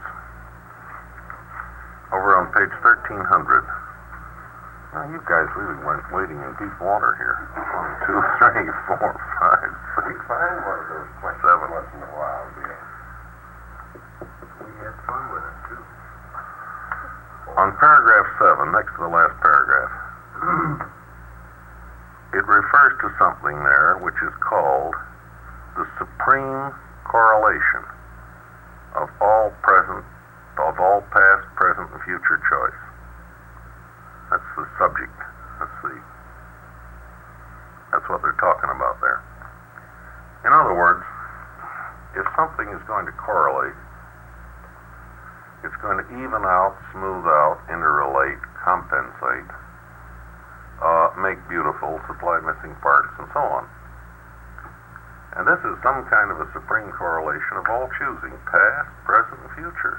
Over on page 1300. Now, you guys really weren't wading in deep water here. 1, 2, 3, 4, 5, 6. We find one of those questions 7. once in a while, dear. We had fun with it, too. On paragraph 7, next to the last paragraph, it refers to something there which is called the supreme correlation of all past, present, and future choice. That's the subject. That's what they're talking about there. In other words, if something is going to correlate, it's going to even out, smooth out, interrelate, compensate, make beautiful, supply missing parts, and so on. And this is some kind of a supreme correlation of all choosing, past, present, and future.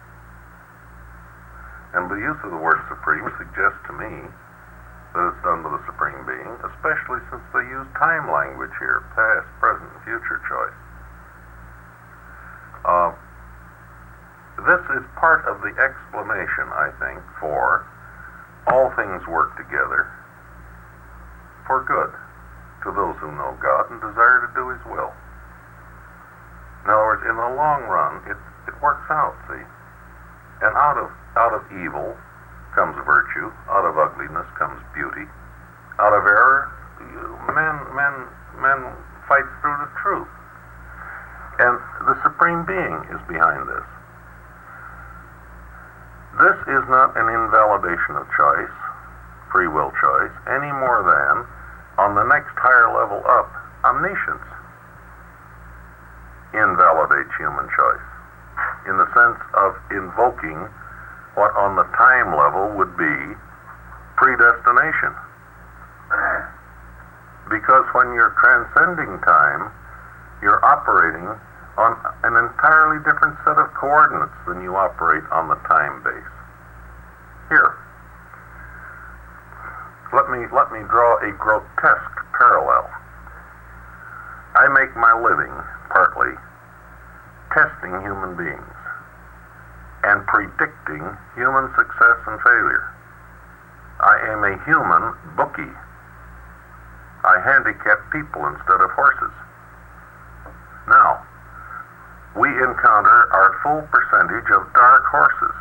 And the use of the word supreme suggests to me that it's done with a supreme being, especially since they use time language here, past, present, and future choice. This is part of the explanation, I think, for all things work together for good to those who know God and desire to do His will. In other words, in the long run, it works out, see? And out of evil comes virtue, out of ugliness comes beauty, out of error, men fight through the truth. And the Supreme Being is behind this. This is not an invalidation of choice, free will choice, any more than, on the next higher level up, omniscience invalidates human choice, in the sense of invoking what on the time level would be predestination. Because when you're transcending time, you're operating on an entirely different set of coordinates than you operate on the time base. Here, let me draw a grotesque parallel. I make my living, partly, testing human beings and predicting human success and failure. I am a human bookie. I handicap people instead of horses. Now, we encounter our full percentage of dark horses.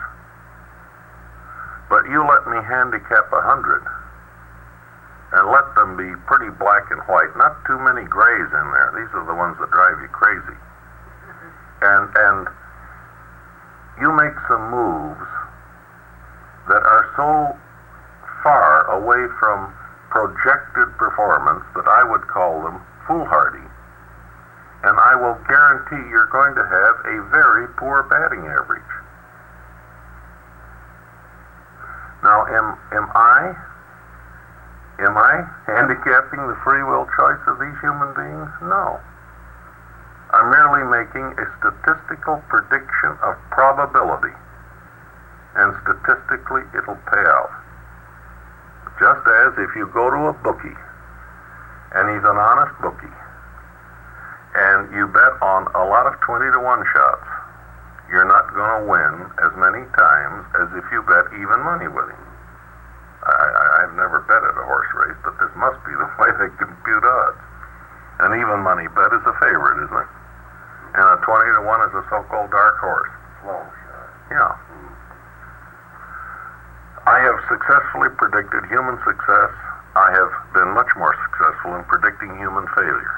But you let me handicap 100 and let them be pretty black and white, not too many grays in there. These are the ones that drive you crazy. And you make some moves that are so far away from projected performance that I would call them foolhardy. And I will guarantee you're going to have a very poor batting average. Now, am I Am I handicapping the free will choice of these human beings? No. I'm merely making a statistical prediction of probability, and statistically it'll pay out. Just as if you go to a bookie, and he's an honest bookie, and you bet on a lot of 20-to-1 shots, you're not going to win as many times as if you bet even money with him. I've never bet at a horse race, but this must be the way they compute odds. An even money bet is a favorite, isn't it? And a 20-to-1 is a so-called dark horse. Long shot. Yeah. I have successfully predicted human success. I have been much more successful in predicting human failure.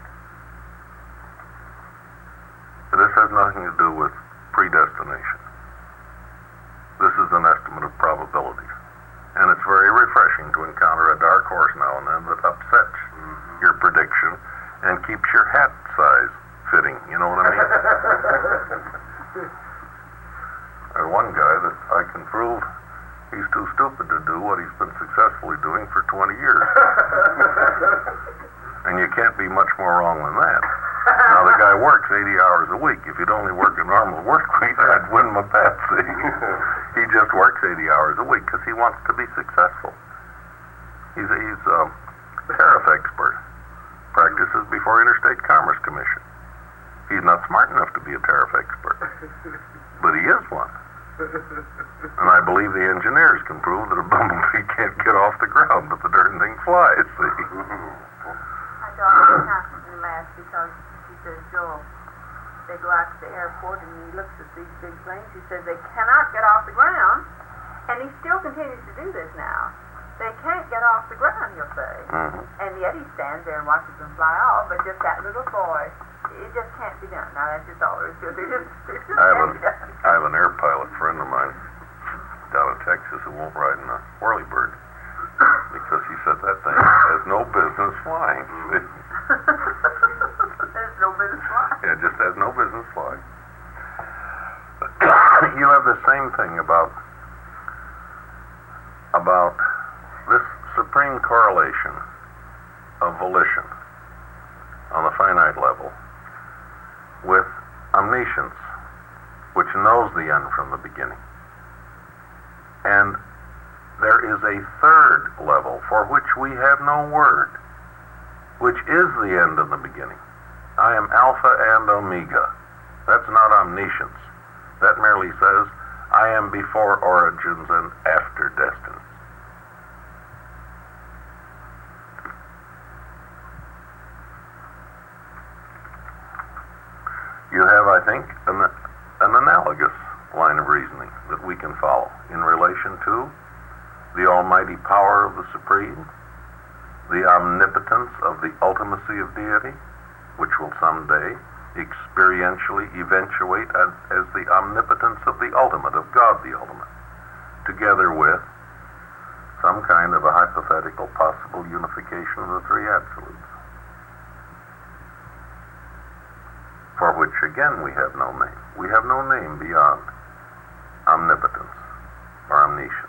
This has nothing to do with predestination. This is an estimate of probabilities. And it's very refreshing to encounter a dark horse now and then that upsets your prediction and keeps your hat size fitting. You know what I mean? There's one guy that I can prove he's too stupid to do what he's been successfully doing for 20 years. And you can't be much more wrong than that. Now, the guy works 80 hours a week. If he'd only work a normal work week, I'd win my bet, see? He just works 80 hours a week because he wants to be successful. He's a tariff expert. Practices before Interstate Commerce Commission. He's not smart enough to be a tariff expert, but he is one. And I believe the engineers can prove that a bumblebee can't get off the ground, but the darn thing flies, see? I thought it happened to laugh because he says, Joel, they go out to the airport and he looks at these big planes. He says they cannot get off the ground, and he still continues to do this now. They can't get off the ground, he'll say. And yet he stands there and watches them fly off, but just that little boy, it just can't be done. Now, that's just all there is to it. It just I have an air pilot friend of mine down in Texas who won't ride in a whirlybird because he said that thing has no business flying. There's no business flying. Yeah, it just has no business flying. You have the same thing about this supreme correlation of volition on the finite level with omniscience, which knows the end from the beginning. And there is a third level for which we have no word, which is the end and the beginning. I am Alpha and Omega. That's not omniscience. That merely says, I am before origins and after destiny. You have, I think, an analogous line of reasoning that we can follow in relation to the almighty power of the Supreme, the omnipotence of the ultimacy of deity, which will someday experientially eventuate as the omnipotence of the ultimate, of God the ultimate, together with some kind of a hypothetical possible unification of the three absolutes, for which again we have no name. We have no name beyond omnipotence or omniscience.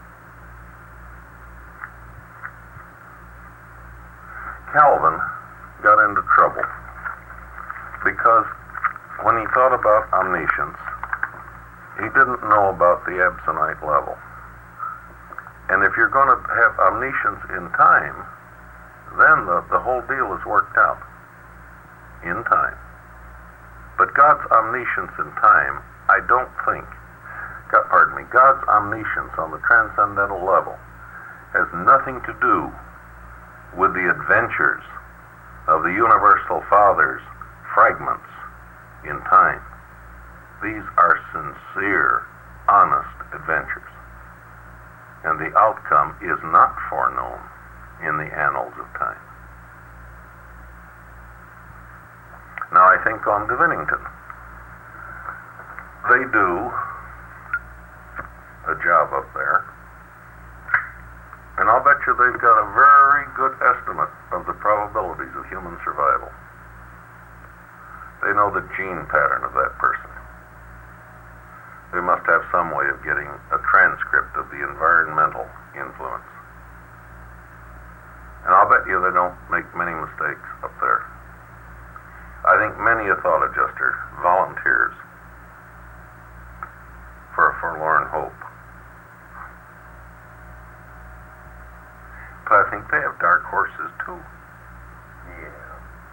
Calvin got into trouble because when he thought about omniscience, he didn't know about the absonite level. And if you're going to have omniscience in time, then the whole deal is worked out in time. But God's omniscience in time, I don't think, God's omniscience on the transcendental level has nothing to do with the adventures of the Universal Father's fragments in time. These are sincere, honest adventures. And the outcome is not foreknown in the annals of time. Now I think on Divinington. They do a job up there, and I'll bet you they've got a very good estimate of the probabilities of human survival. They know the gene pattern of that person. They must have some way of getting a transcript of the environmental influence. And I'll bet you they don't make many mistakes up there. I think many a thought adjuster volunteers for a forlorn hope. But I think they have dark horses too. Yeah.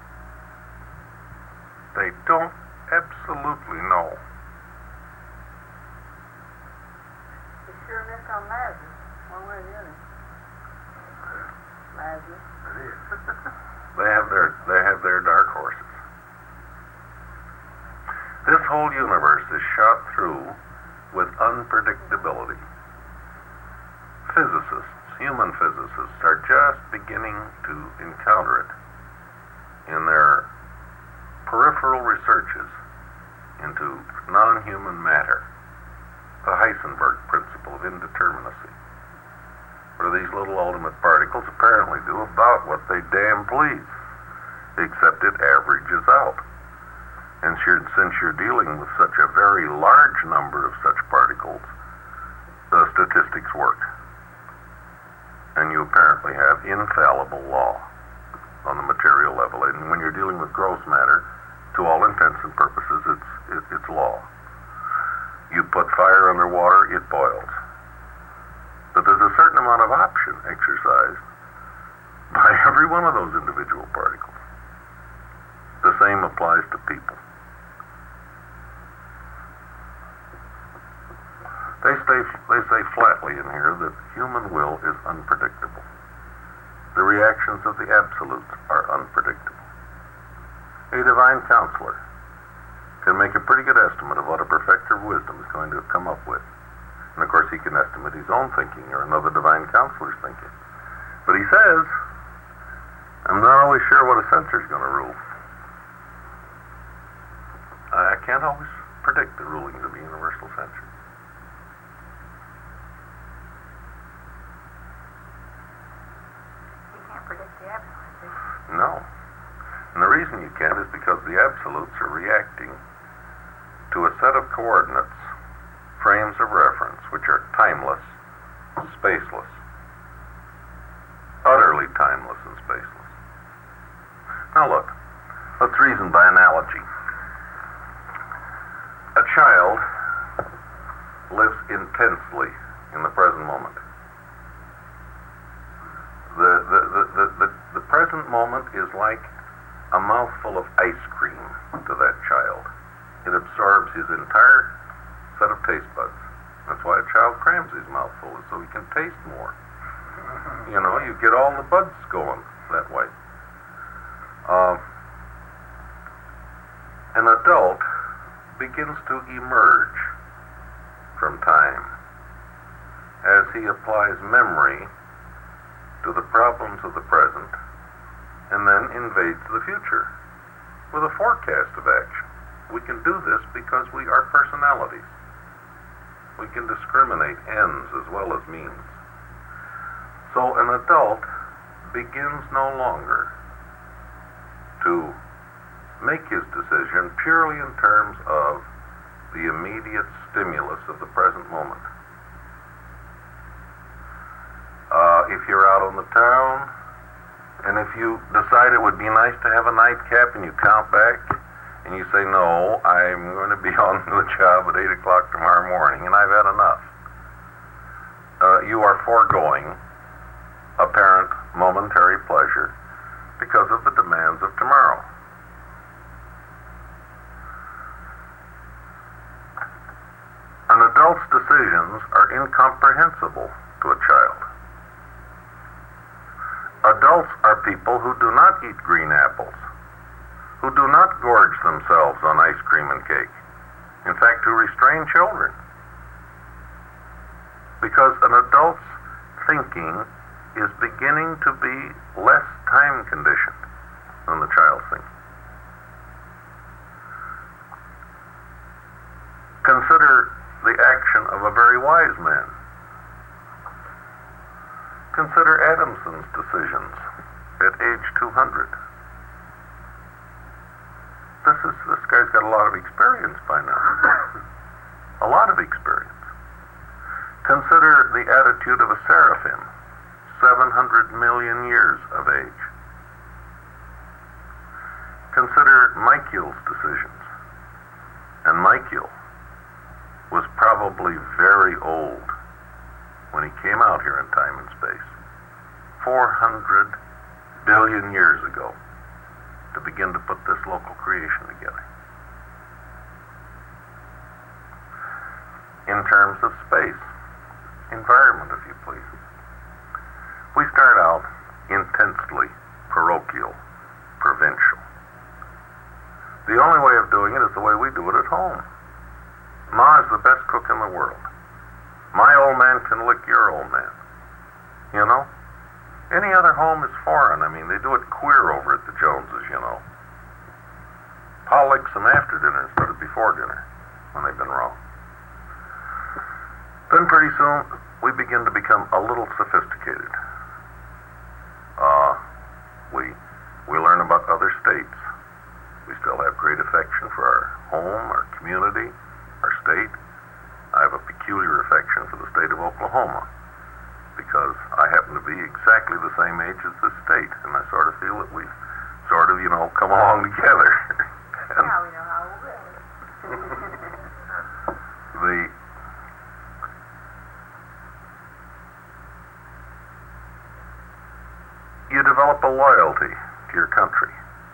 They don't absolutely know. They sure missed on Lazarus, one way or the other. Lazarus. It is. They have their dark horses. This whole universe is shot through with unpredictability. Physicists, human physicists, are just beginning to encounter it in their peripheral researches into non-human matter, the Heisenberg principle of indeterminacy, where these little ultimate particles apparently do about what they damn please, except it averages out. And since you're dealing with such a very large number of such particles, the statistics work. And you apparently have infallible law on the material level. And when you're dealing with gross matter, to all intents and purposes, it's law. You put fire under water, it boils. But there's a certain amount of option exercised by every one of those individual particles. The same applies to people. They say flatly in here that human will is unpredictable. The reactions of the absolutes are unpredictable. A divine counselor can make a pretty good estimate of what a perfecter of wisdom is going to come up with. And of course he can estimate his own thinking or another divine counselor's thinking. But he says, I'm not always sure what a censor's going to rule. I can't always predict the rulings of a universal censor. Predict the absolute. No. And the reason you can't is because the absolutes are reacting to a set of coordinates, frames of reference, which are timeless, spaceless. Utterly timeless and spaceless. Now look, let's reason by analogy. A child lives intensely in the present moment. The present moment is like a mouthful of ice cream to that child. It absorbs his entire set of taste buds. That's why a child crams his mouth full, so he can taste more. You know, you get all the buds going that way. An adult begins to emerge from time as he applies memory to the problems of the present, and then invades the future with a forecast of action. We can do this because we are personalities. We can discriminate ends as well as means. So an adult begins no longer to make his decision purely in terms of the immediate stimulus of the present moment. If you're out on the town, and if you decide it would be nice to have a nightcap and you count back, and you say, no, I'm going to be on the job at 8 o'clock tomorrow morning, and I've had enough. You are foregoing apparent momentary pleasure because of the demands of tomorrow. An adult's decisions are incomprehensible to a child. Adults are people who do not eat green apples, who do not gorge themselves on ice cream and cake. In fact, who restrain children. Because an adult's thinking is beginning to be less time conditioned than the child's thinking. Consider the action of a very wise man. Consider Adamson's decisions at age 200. This guy's got a lot of experience by now. A lot of experience. Consider the attitude of a seraphim, 700 million years of age. Consider Michael's decisions. And Michael was probably very old when he came out here in time and space, 400 billion years ago, to begin to put this local creation together. In terms of space, environment, if you please, we start out intensely parochial, provincial. The only way of doing it is the way we do it at home. Ma is the best cook in the world. My old man can lick your old man. You know? Any other home is foreign. I mean, they do it queer over at the Joneses, you know. Pa licks them after dinner instead of before dinner when they've been wrong. Then pretty soon, we begin to become a little sophisticated. We learn about other states. We still have great affection for our home, our community, our state. I have a peculiar affection for the state of Oklahoma because I happen to be exactly the same age as this state, and I sort of feel that we sort of, you know, come along together. Now we know how old it is. You develop a loyalty to your country,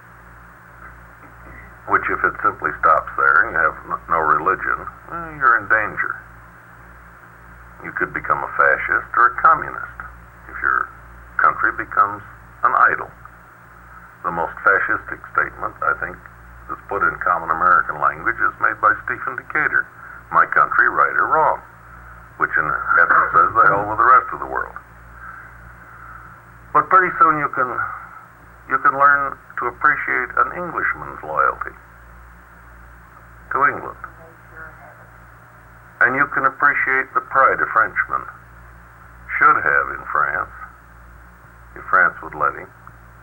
which if it simply stops there and you have no religion, you're in danger. You could become a fascist or a communist if your country becomes an idol. The most fascistic statement, I think, that's put in common American language is made by Stephen Decatur, "My country, right or wrong," which in essence says the hell with the rest of the world. But pretty soon you can learn to appreciate an Englishman's loyalty to England. And you can appreciate the pride a Frenchman should have in France, if France would let him.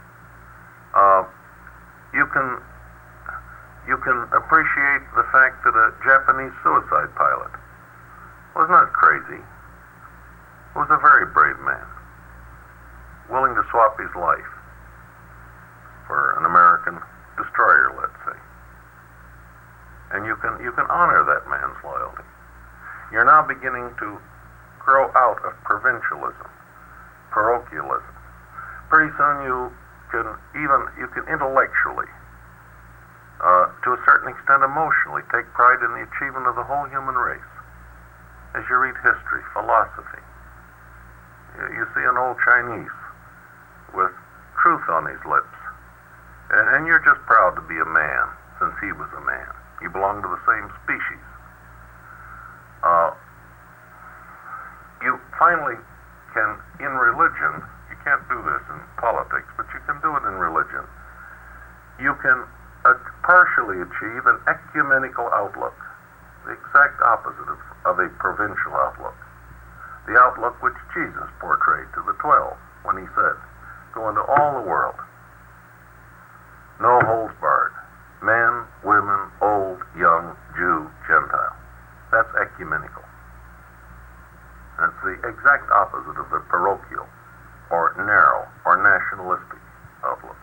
You can appreciate the fact that a Japanese suicide pilot was not crazy. Was a very brave man, willing to swap his life for an American destroyer, let's say. And you can honor that man's loyalty. You're now beginning to grow out of provincialism, parochialism. Pretty soon you can intellectually, to a certain extent emotionally, take pride in the achievement of the whole human race. As you read history, philosophy, you see an old Chinese with truth on his lips, and you're just proud to be a man since he was a man. You belong to the same species. You finally can, in religion, you can't do this in politics, but you can do it in religion. You can partially achieve an ecumenical outlook, the exact opposite of a provincial outlook. The outlook which Jesus portrayed to the 12 when he said, "Go into all the world, no holds barred, men, women, old, young, Jew, Gentile." That's ecumenical. That's the exact opposite of the parochial or narrow or nationalistic outlook.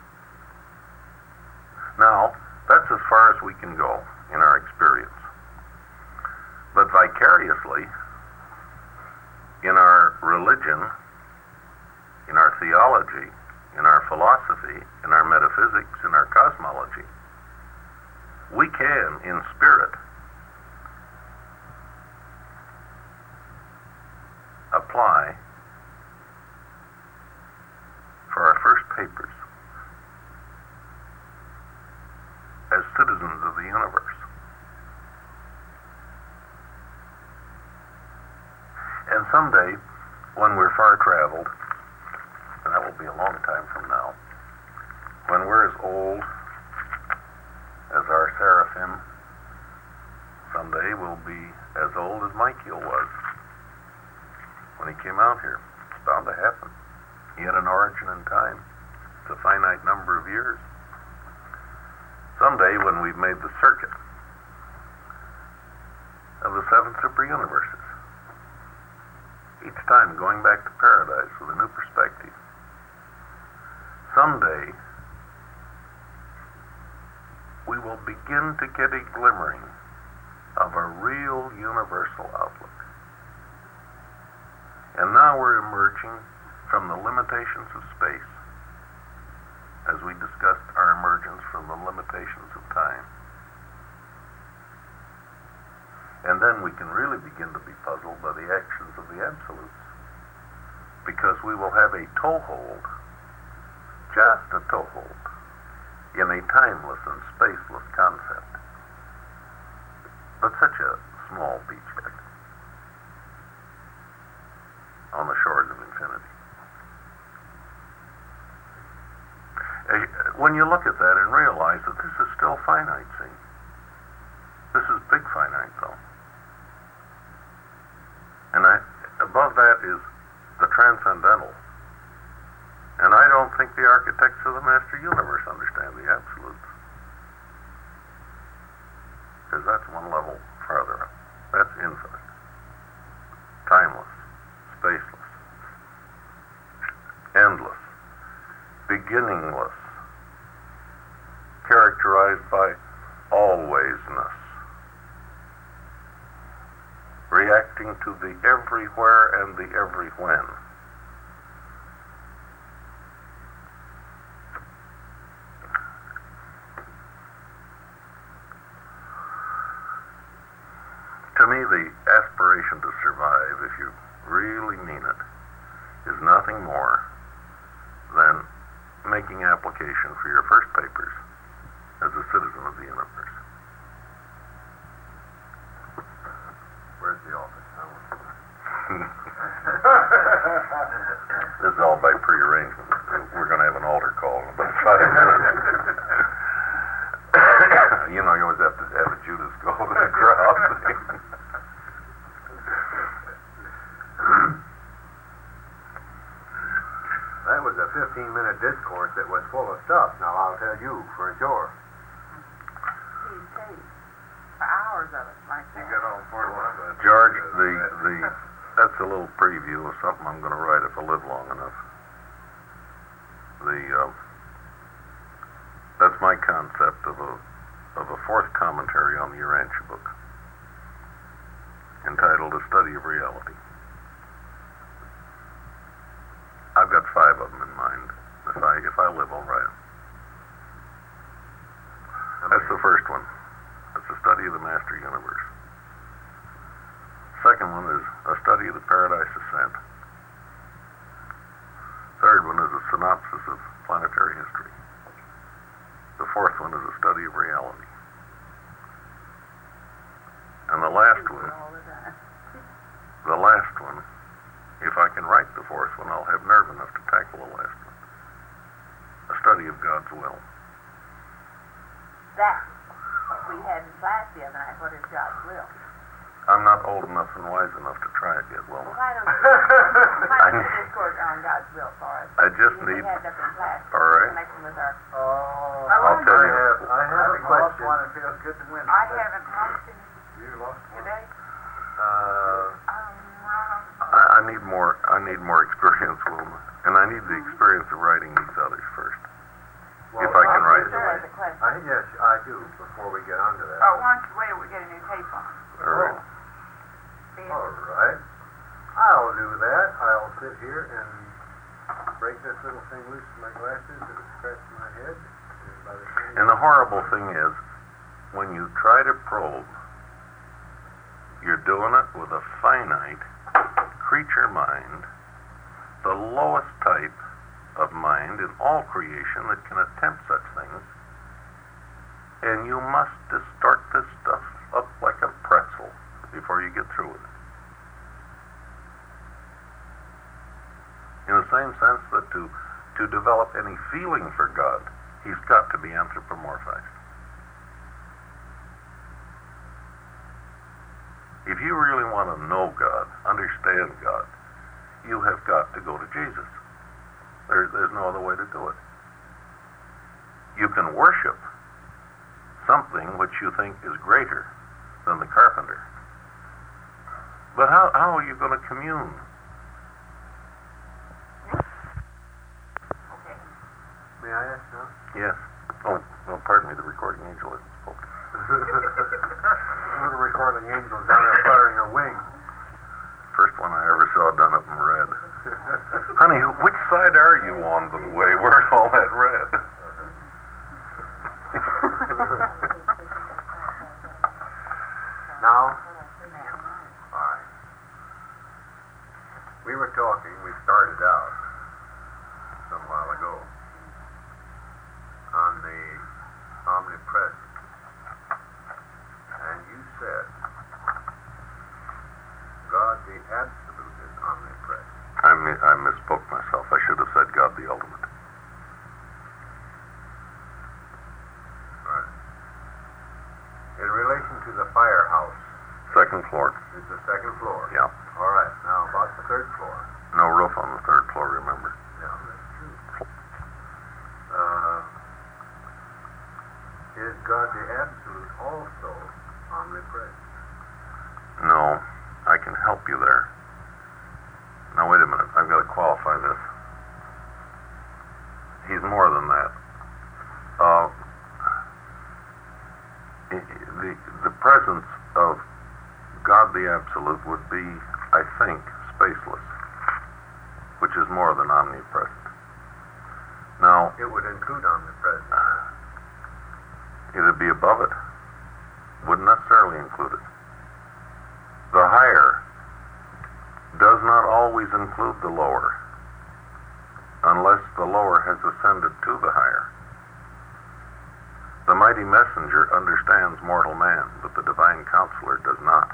Now, that's as far as we can go in our experience. But vicariously, in our religion, in our theology, in our philosophy, in our metaphysics, in our cosmology, we can, in spirit, apply for our first papers as citizens of the universe. And someday, when we're far traveled, and that will be a long time from now, when we're as old as our seraphim, someday we'll be as old as Michael was when he came out here. It's bound to happen. He had an origin in time. It's a finite number of years. Someday, when we've made the circuit of the 7 super universes, each time going back to paradise with a new perspective. Someday, we will begin to get a glimmering of a real universal outlook. And now we're emerging from the limitations of space, as we discussed our emergence from the limitations of time. And then we can really begin to be puzzled by the actions of the absolutes, because we will have a toehold, just a toehold, in a timeless and spaceless concept. But such a small beachhead on the shores of infinity. When you look at that and realize that this is still finite, see? This is big finite, though. And above that is the transcendental. And I don't think the architects of the Master Universe understand the absolutes. Because that's one level farther up. That's infinite. Timeless. Spaceless. Endless. Beginningless. Characterized by alwaysness. Reacting to the everywhere and the every when. To me, the aspiration to survive, if you really mean it, is nothing more than making application for your first papers as a citizen of the universe. Where's the office? This is all by prearrangement. We're going to have an altar call in about 5 minutes. You know, you always have to have a Judas go to the crowd. That was a 15-minute discourse that was full of stuff. Now, I'll tell you for sure. He takes for hours of it like that. George, that's a little preview of something I'm going to write if I live long enough. That's my concept of a fourth commentary on the Urantia book, entitled A Study of Reality. I've got 5 of them in mind. If I live, I'll write them. That's the first one. That's a study of the Master Universe. Second one is a study of the Paradise Ascent. Third one is a synopsis of planetary history. The fourth one is a study of reality. And the last one, if I can write the fourth one, I'll have nerve enough to tackle the last one. A study of God's will. That's what we had in class the other night. What is God's will? I'm not old enough and wise enough to try it yet, Wilma. Why don't you discourse on God's will for us? I just need... We had it up in class. All right. Connection with our... I'll tell you. I have a question. One, it feels good to win. I haven't lost any You lost one. today. I need more experience, Wilma. And I need the experience of writing these others first. Well, if I can write it. Sure, as a question. Yes, I do, before we get onto that. Oh, why don't you wait till we get a new tape on? All right. All right. I'll do that. I'll sit here and break this little thing loose from my glasses and scratch my head. And the horrible thing is, when you try to probe, you're doing it with a finite creature mind, the lowest type of mind in all creation that can attempt such things, and you must distort this stuff up like a pretzel before you get through with it. In the same sense that to develop any feeling for God, he's got to be anthropomorphized. If you really want to know God, understand God, you have got to go to Jesus. There's no other way to do it. You can worship something which you think is greater than the carpenter. But how are you going to commune May I ask now? Yes. Oh, well, pardon me, the recording angel isn't spoken. Little recording angels down there fluttering her wings. First one I ever saw done up in red. Honey, which side are you on, by the way? Where's all that red? Now? All right. We were talking, we started out some while ago on the omnipresent. And you said God the absolute is omnipresent. I misspoke myself. I should have said God the ultimate. Right. In relation to the firehouse, Second floor. is the second floor. Yeah. All right. Now about the third floor. No roof on the third floor, remember? Yeah, that's true. Is God the absolute also omnipresent? No. I can help you there. Now, wait a minute. I've got to qualify this. He's more than that. The presence of God the Absolute would be, I think, spaceless, which is more than omnipresent. Now, It would include omnipresent. it'd be above it. Wouldn't necessarily include it. The higher does not always include the lower, unless the lower has ascended to the higher. The mighty messenger understands mortal man, but the divine counselor does not.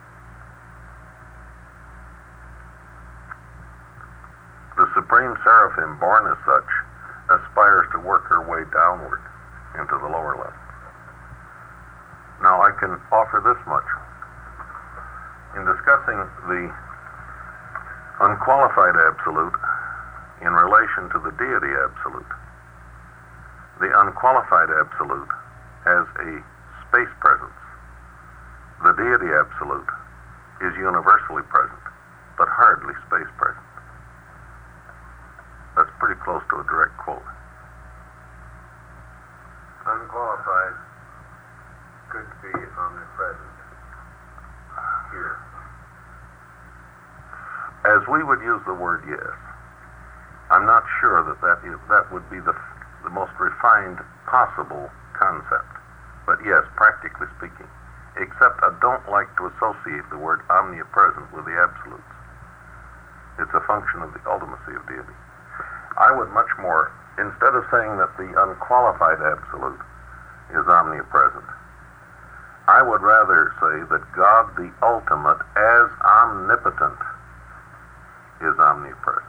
The supreme seraphim, born as such, aspires to work her way downward into the lower level. Now, I can offer this much. In discussing the unqualified absolute in relation to the deity absolute, the unqualified absolute has a space presence. The deity absolute is universally present, but hardly space present. That's pretty close to a direct quote. Unqualified could be omnipresent here. As we would use the word yes, I'm not sure that would be the most refined possible concept. But yes, practically speaking, except I don't like to associate the word omnipresent with the absolutes. It's a function of the ultimacy of deity. I would much more, instead of saying that the unqualified absolute is omnipresent, I would rather say that God the ultimate as omnipotent is omnipresent.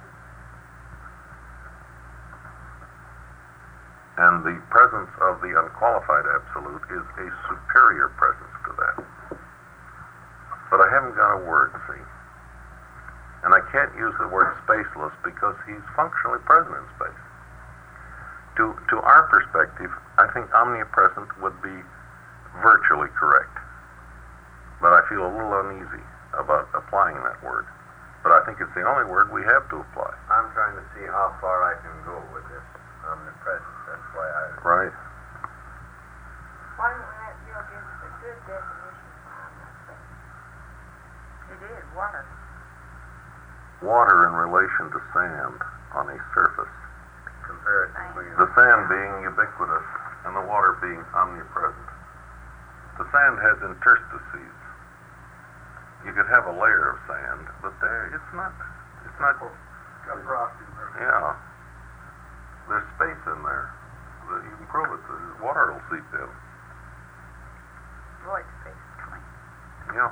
And the presence of the unqualified absolute is a superior presence to that. But I haven't got a word, see? And I can't use the word spaceless because he's functionally present in space. To our perspective, I think omnipresent would be virtually correct. But I feel a little uneasy about applying that word. But I think it's the only word we have to apply. I'm trying to see how far I can go with this omnipresent. That's why I... Right. Why don't we let Bill give us a good definition for omnipresent? It is water. Water in relation to sand on a surface. Comparison between... The sand being ubiquitous and the water being omnipresent. The sand has interstices. You could have a layer of sand, but it's not. Got frosting there. Yeah. There's space in there. You can prove it. The water will seep in. Void space between. Yeah.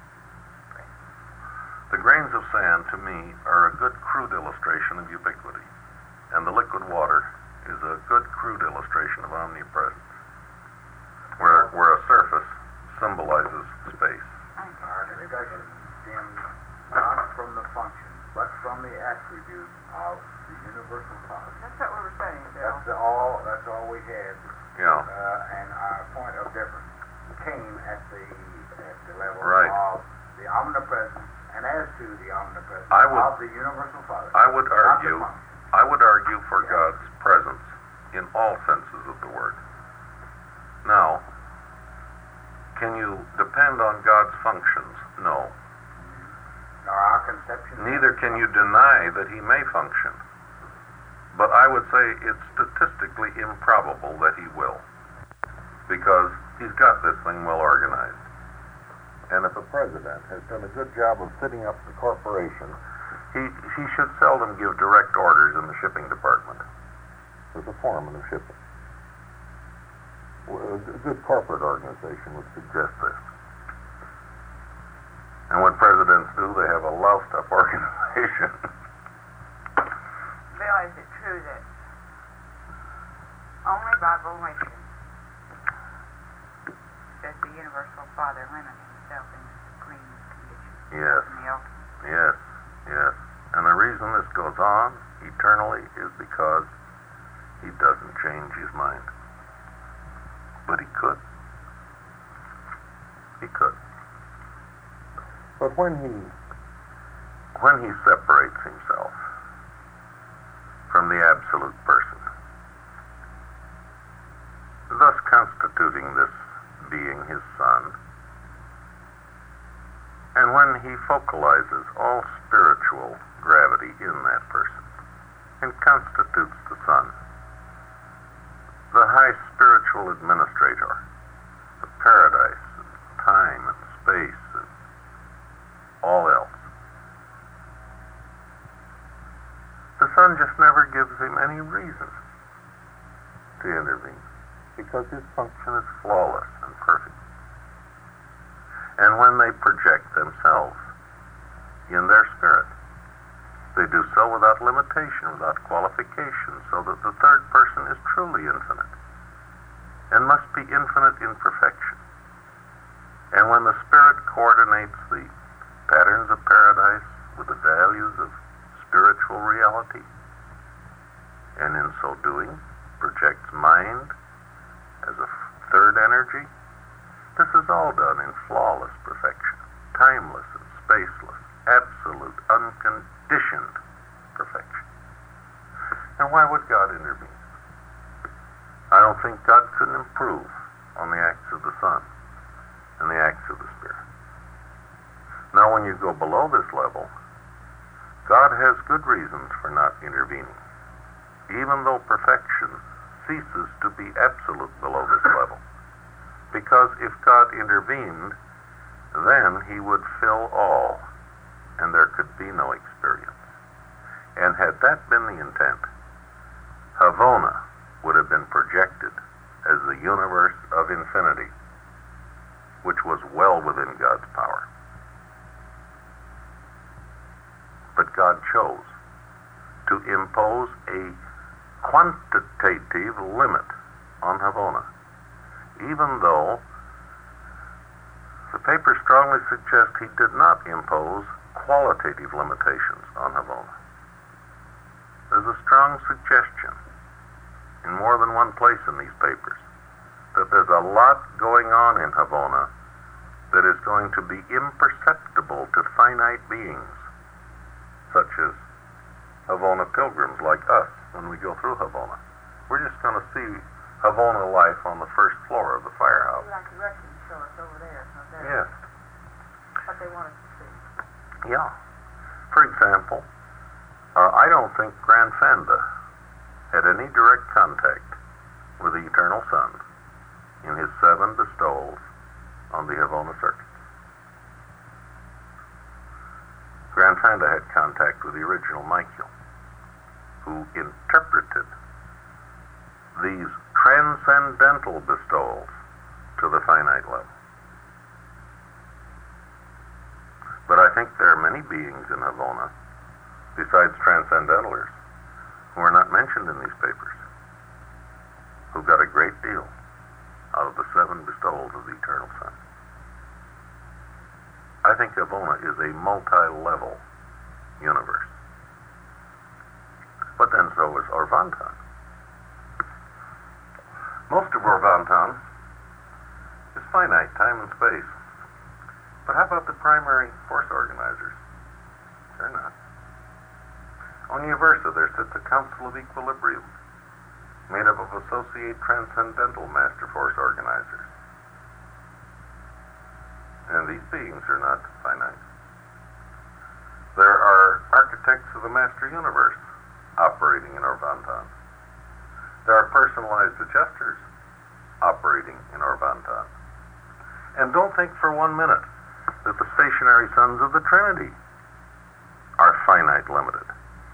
The grains of sand, to me, are a good crude illustration of ubiquity. And the liquid water is a good crude illustration of omnipresence. Where a surface symbolizes space. Our discussion stems not from the function, but from the attribute of the universal power. That's what we were saying, Bill. That's all we had. Yeah. And our point of difference came at the level Right. of the omnipresence, and as to the omnipresence I would- of the universal Father. I would not the argue function. for God's presence all senses of the word. Now, can you depend on God's functions? No. Nor our conception. Neither can you deny that he may function. But I would say it's statistically improbable that he will, because he's got this thing well organized. And if a president has done a good job of setting up the corporation, he should seldom give direct orders in the shipping department. There's a foreman of shipping. A good corporate organization would suggest this. And what presidents do, they have a loused-up organization. Bill, is it true that only by volition does the Universal Father limit himself in the supreme condition? Yes. In the ultimate? Yes, yes. And the reason this goes on eternally is because he doesn't change his mind. But he could. He could. But when he separates himself from the absolute person, thus constituting this being his son, and when he focalizes all spiritual gravity in that person and constitutes the son, the high spiritual administrator of paradise and time and space and all else, the son just never gives him any reason to intervene, because his function is flawless and perfect. And when they project themselves in their spirit, they do so without limitation, without qualification, so that the third person is truly infinite and must be infinite in perfection. And when the spirit coordinates the patterns of paradise with the values of spiritual reality, and in so doing projects mind as a third energy, this is all done in flawless perfection, timeless and spaceless, absolute, unconditioned perfection. And why would God intervene? I don't think God couldn't improve on the acts of the Son and the acts of the Spirit. Now, when you go below this level, God has good reasons for not intervening, even though perfection ceases to be absolute below this level. Because if God intervened, then he would fill all, and there could be no experience. And had that been the intent, Havona would have been projected as the universe of infinity, which was well within God's power. But God chose to impose a quantitative limit on Havona, even though the paper strongly suggests he did not impose qualitative limitations on Havona. There's a strong suggestion in more than one place in these papers that there's a lot going on in Havona that is going to be imperceptible to finite beings, such as Havona pilgrims like us when we go through Havona. We're just going to see Havona life on the first floor of the firehouse. Like the Russians show us over there. Yes. What they want us to see. Yeah. For example, I don't think Gran Fanda had any direct contact with the Eternal Son in his 7 bestowals on the Havona circuits. Gran Fanda had contact with the original Michael, who interpreted these transcendental bestowals to the finite level. But I think there are many beings in Havona, besides transcendentalers, who are not mentioned in these papers, who got a great deal out of the 7 bestowals of the Eternal Son. I think Havona is a multi-level universe. But then so is Orvonton. Most of Orvonton is finite, time and space. But how about the primary force organizers? They're not. On Uversa, there sits a council of equilibrium, made up of associate transcendental master force organizers. And these beings are not finite. There are architects of the master universe operating in Orvonton. There are personalized adjusters operating in Orvonton. And don't think for 1 minute that the stationary sons of the Trinity are finite limited.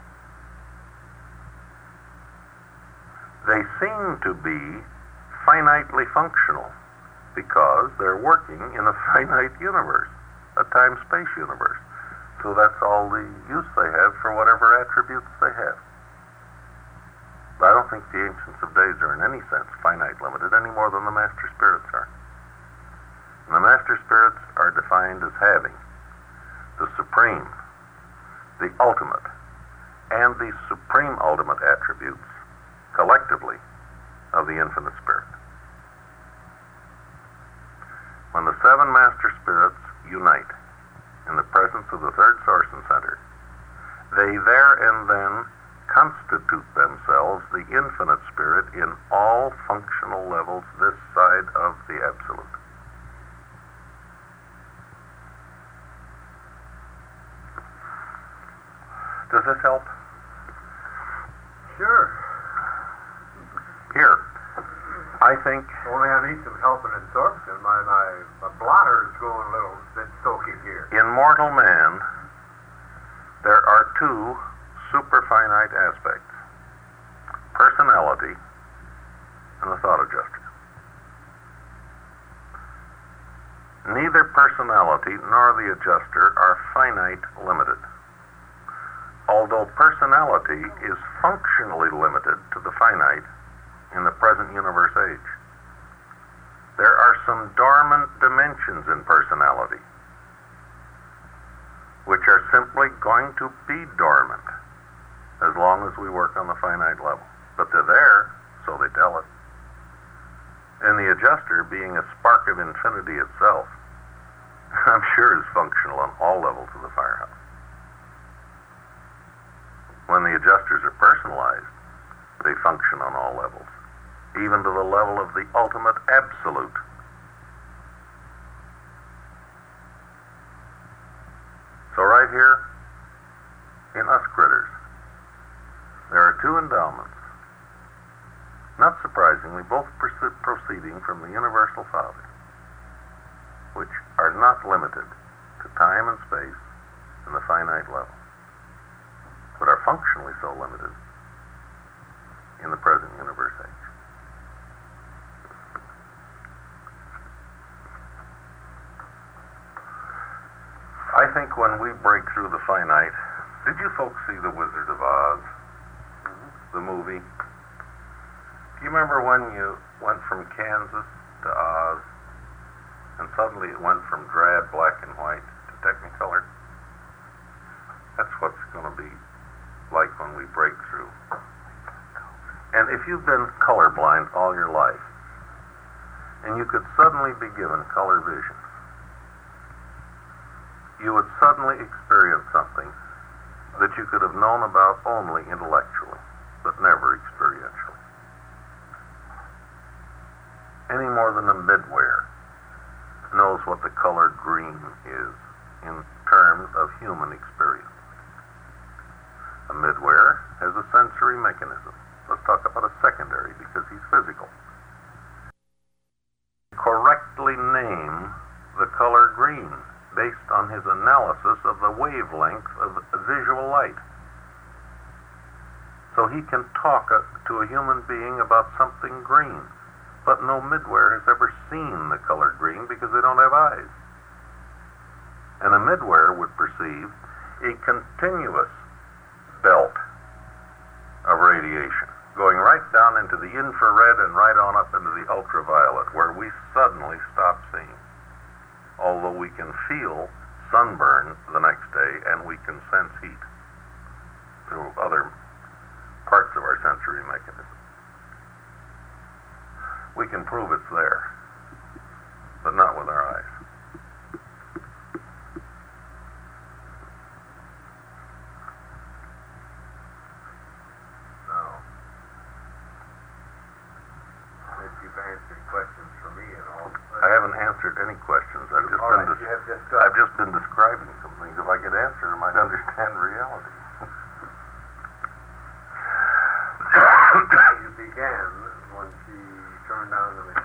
They seem to be finitely functional because they're working in a finite universe, a time-space universe. So that's all the use they have for whatever attributes they have. But I don't think the Ancients of Days are in any sense finite limited any more than the Master Spirits are. And the Master Spirits are defined as having the supreme, the ultimate, and the supreme ultimate attributes collectively of the Infinite Spirit. When the 7 Master Spirits unite in the presence of the third source and center, they there and then constitute themselves the Infinite Spirit in all functional levels this side of the Absolute. Does this help? Sure. Here, I think Only I need some help in absorption. My blotter is going a little bit soaky here. in mortal man, there are 2 superfinite aspects: personality and the thought adjuster. Neither personality nor the adjuster are finite limited. Although personality is functionally limited to the finite in the present universe age, there are some dormant dimensions in personality which are simply going to be dormant as long as we work on the finite level. But they're there, so they tell us. And the adjuster, being a spark of infinity itself, I'm sure is functional on all levels of the firehouse. When the adjusters are personalized, they function on all levels, even to the level of the ultimate absolute. So right here, in us critters, there are 2 endowments, not surprisingly, both proceeding from the Universal Father, which are not limited to time and space in the finite level, but are functionally so limited in the present universe age. I think when we break through the finite, did you folks see The Wizard of Oz, the movie? Do you remember when you went from Kansas to Oz, and suddenly it went from drab, black and white to Technicolor? That's what's going to be like when we break through. And if you've been colorblind all your life, and you could suddenly be given color vision, you would suddenly experience something that you could have known about only intellectually, but never experientially. Any more than a midware knows what the color green is in terms of human experience. A midware has a sensory mechanism. Let's talk about a secondary because he's physical. Correctly name the color green based on his analysis of the wavelength of visual light. So he can talk to a human being about something green, but no midware has ever seen the color green because they don't have eyes. And a midware would perceive a continuous belt of radiation going right down into the infrared and right on up into the ultraviolet, where we suddenly stop seeing. Although we can feel sunburn the next day and we can sense heat through other parts of our sensory mechanism. We can prove it's there, but not with our eyes. answered questions for me and all. I haven't answered any questions. All right, you have discussed. I've just been describing some things. If I could answer them, I'd understand reality. You began when she turned on the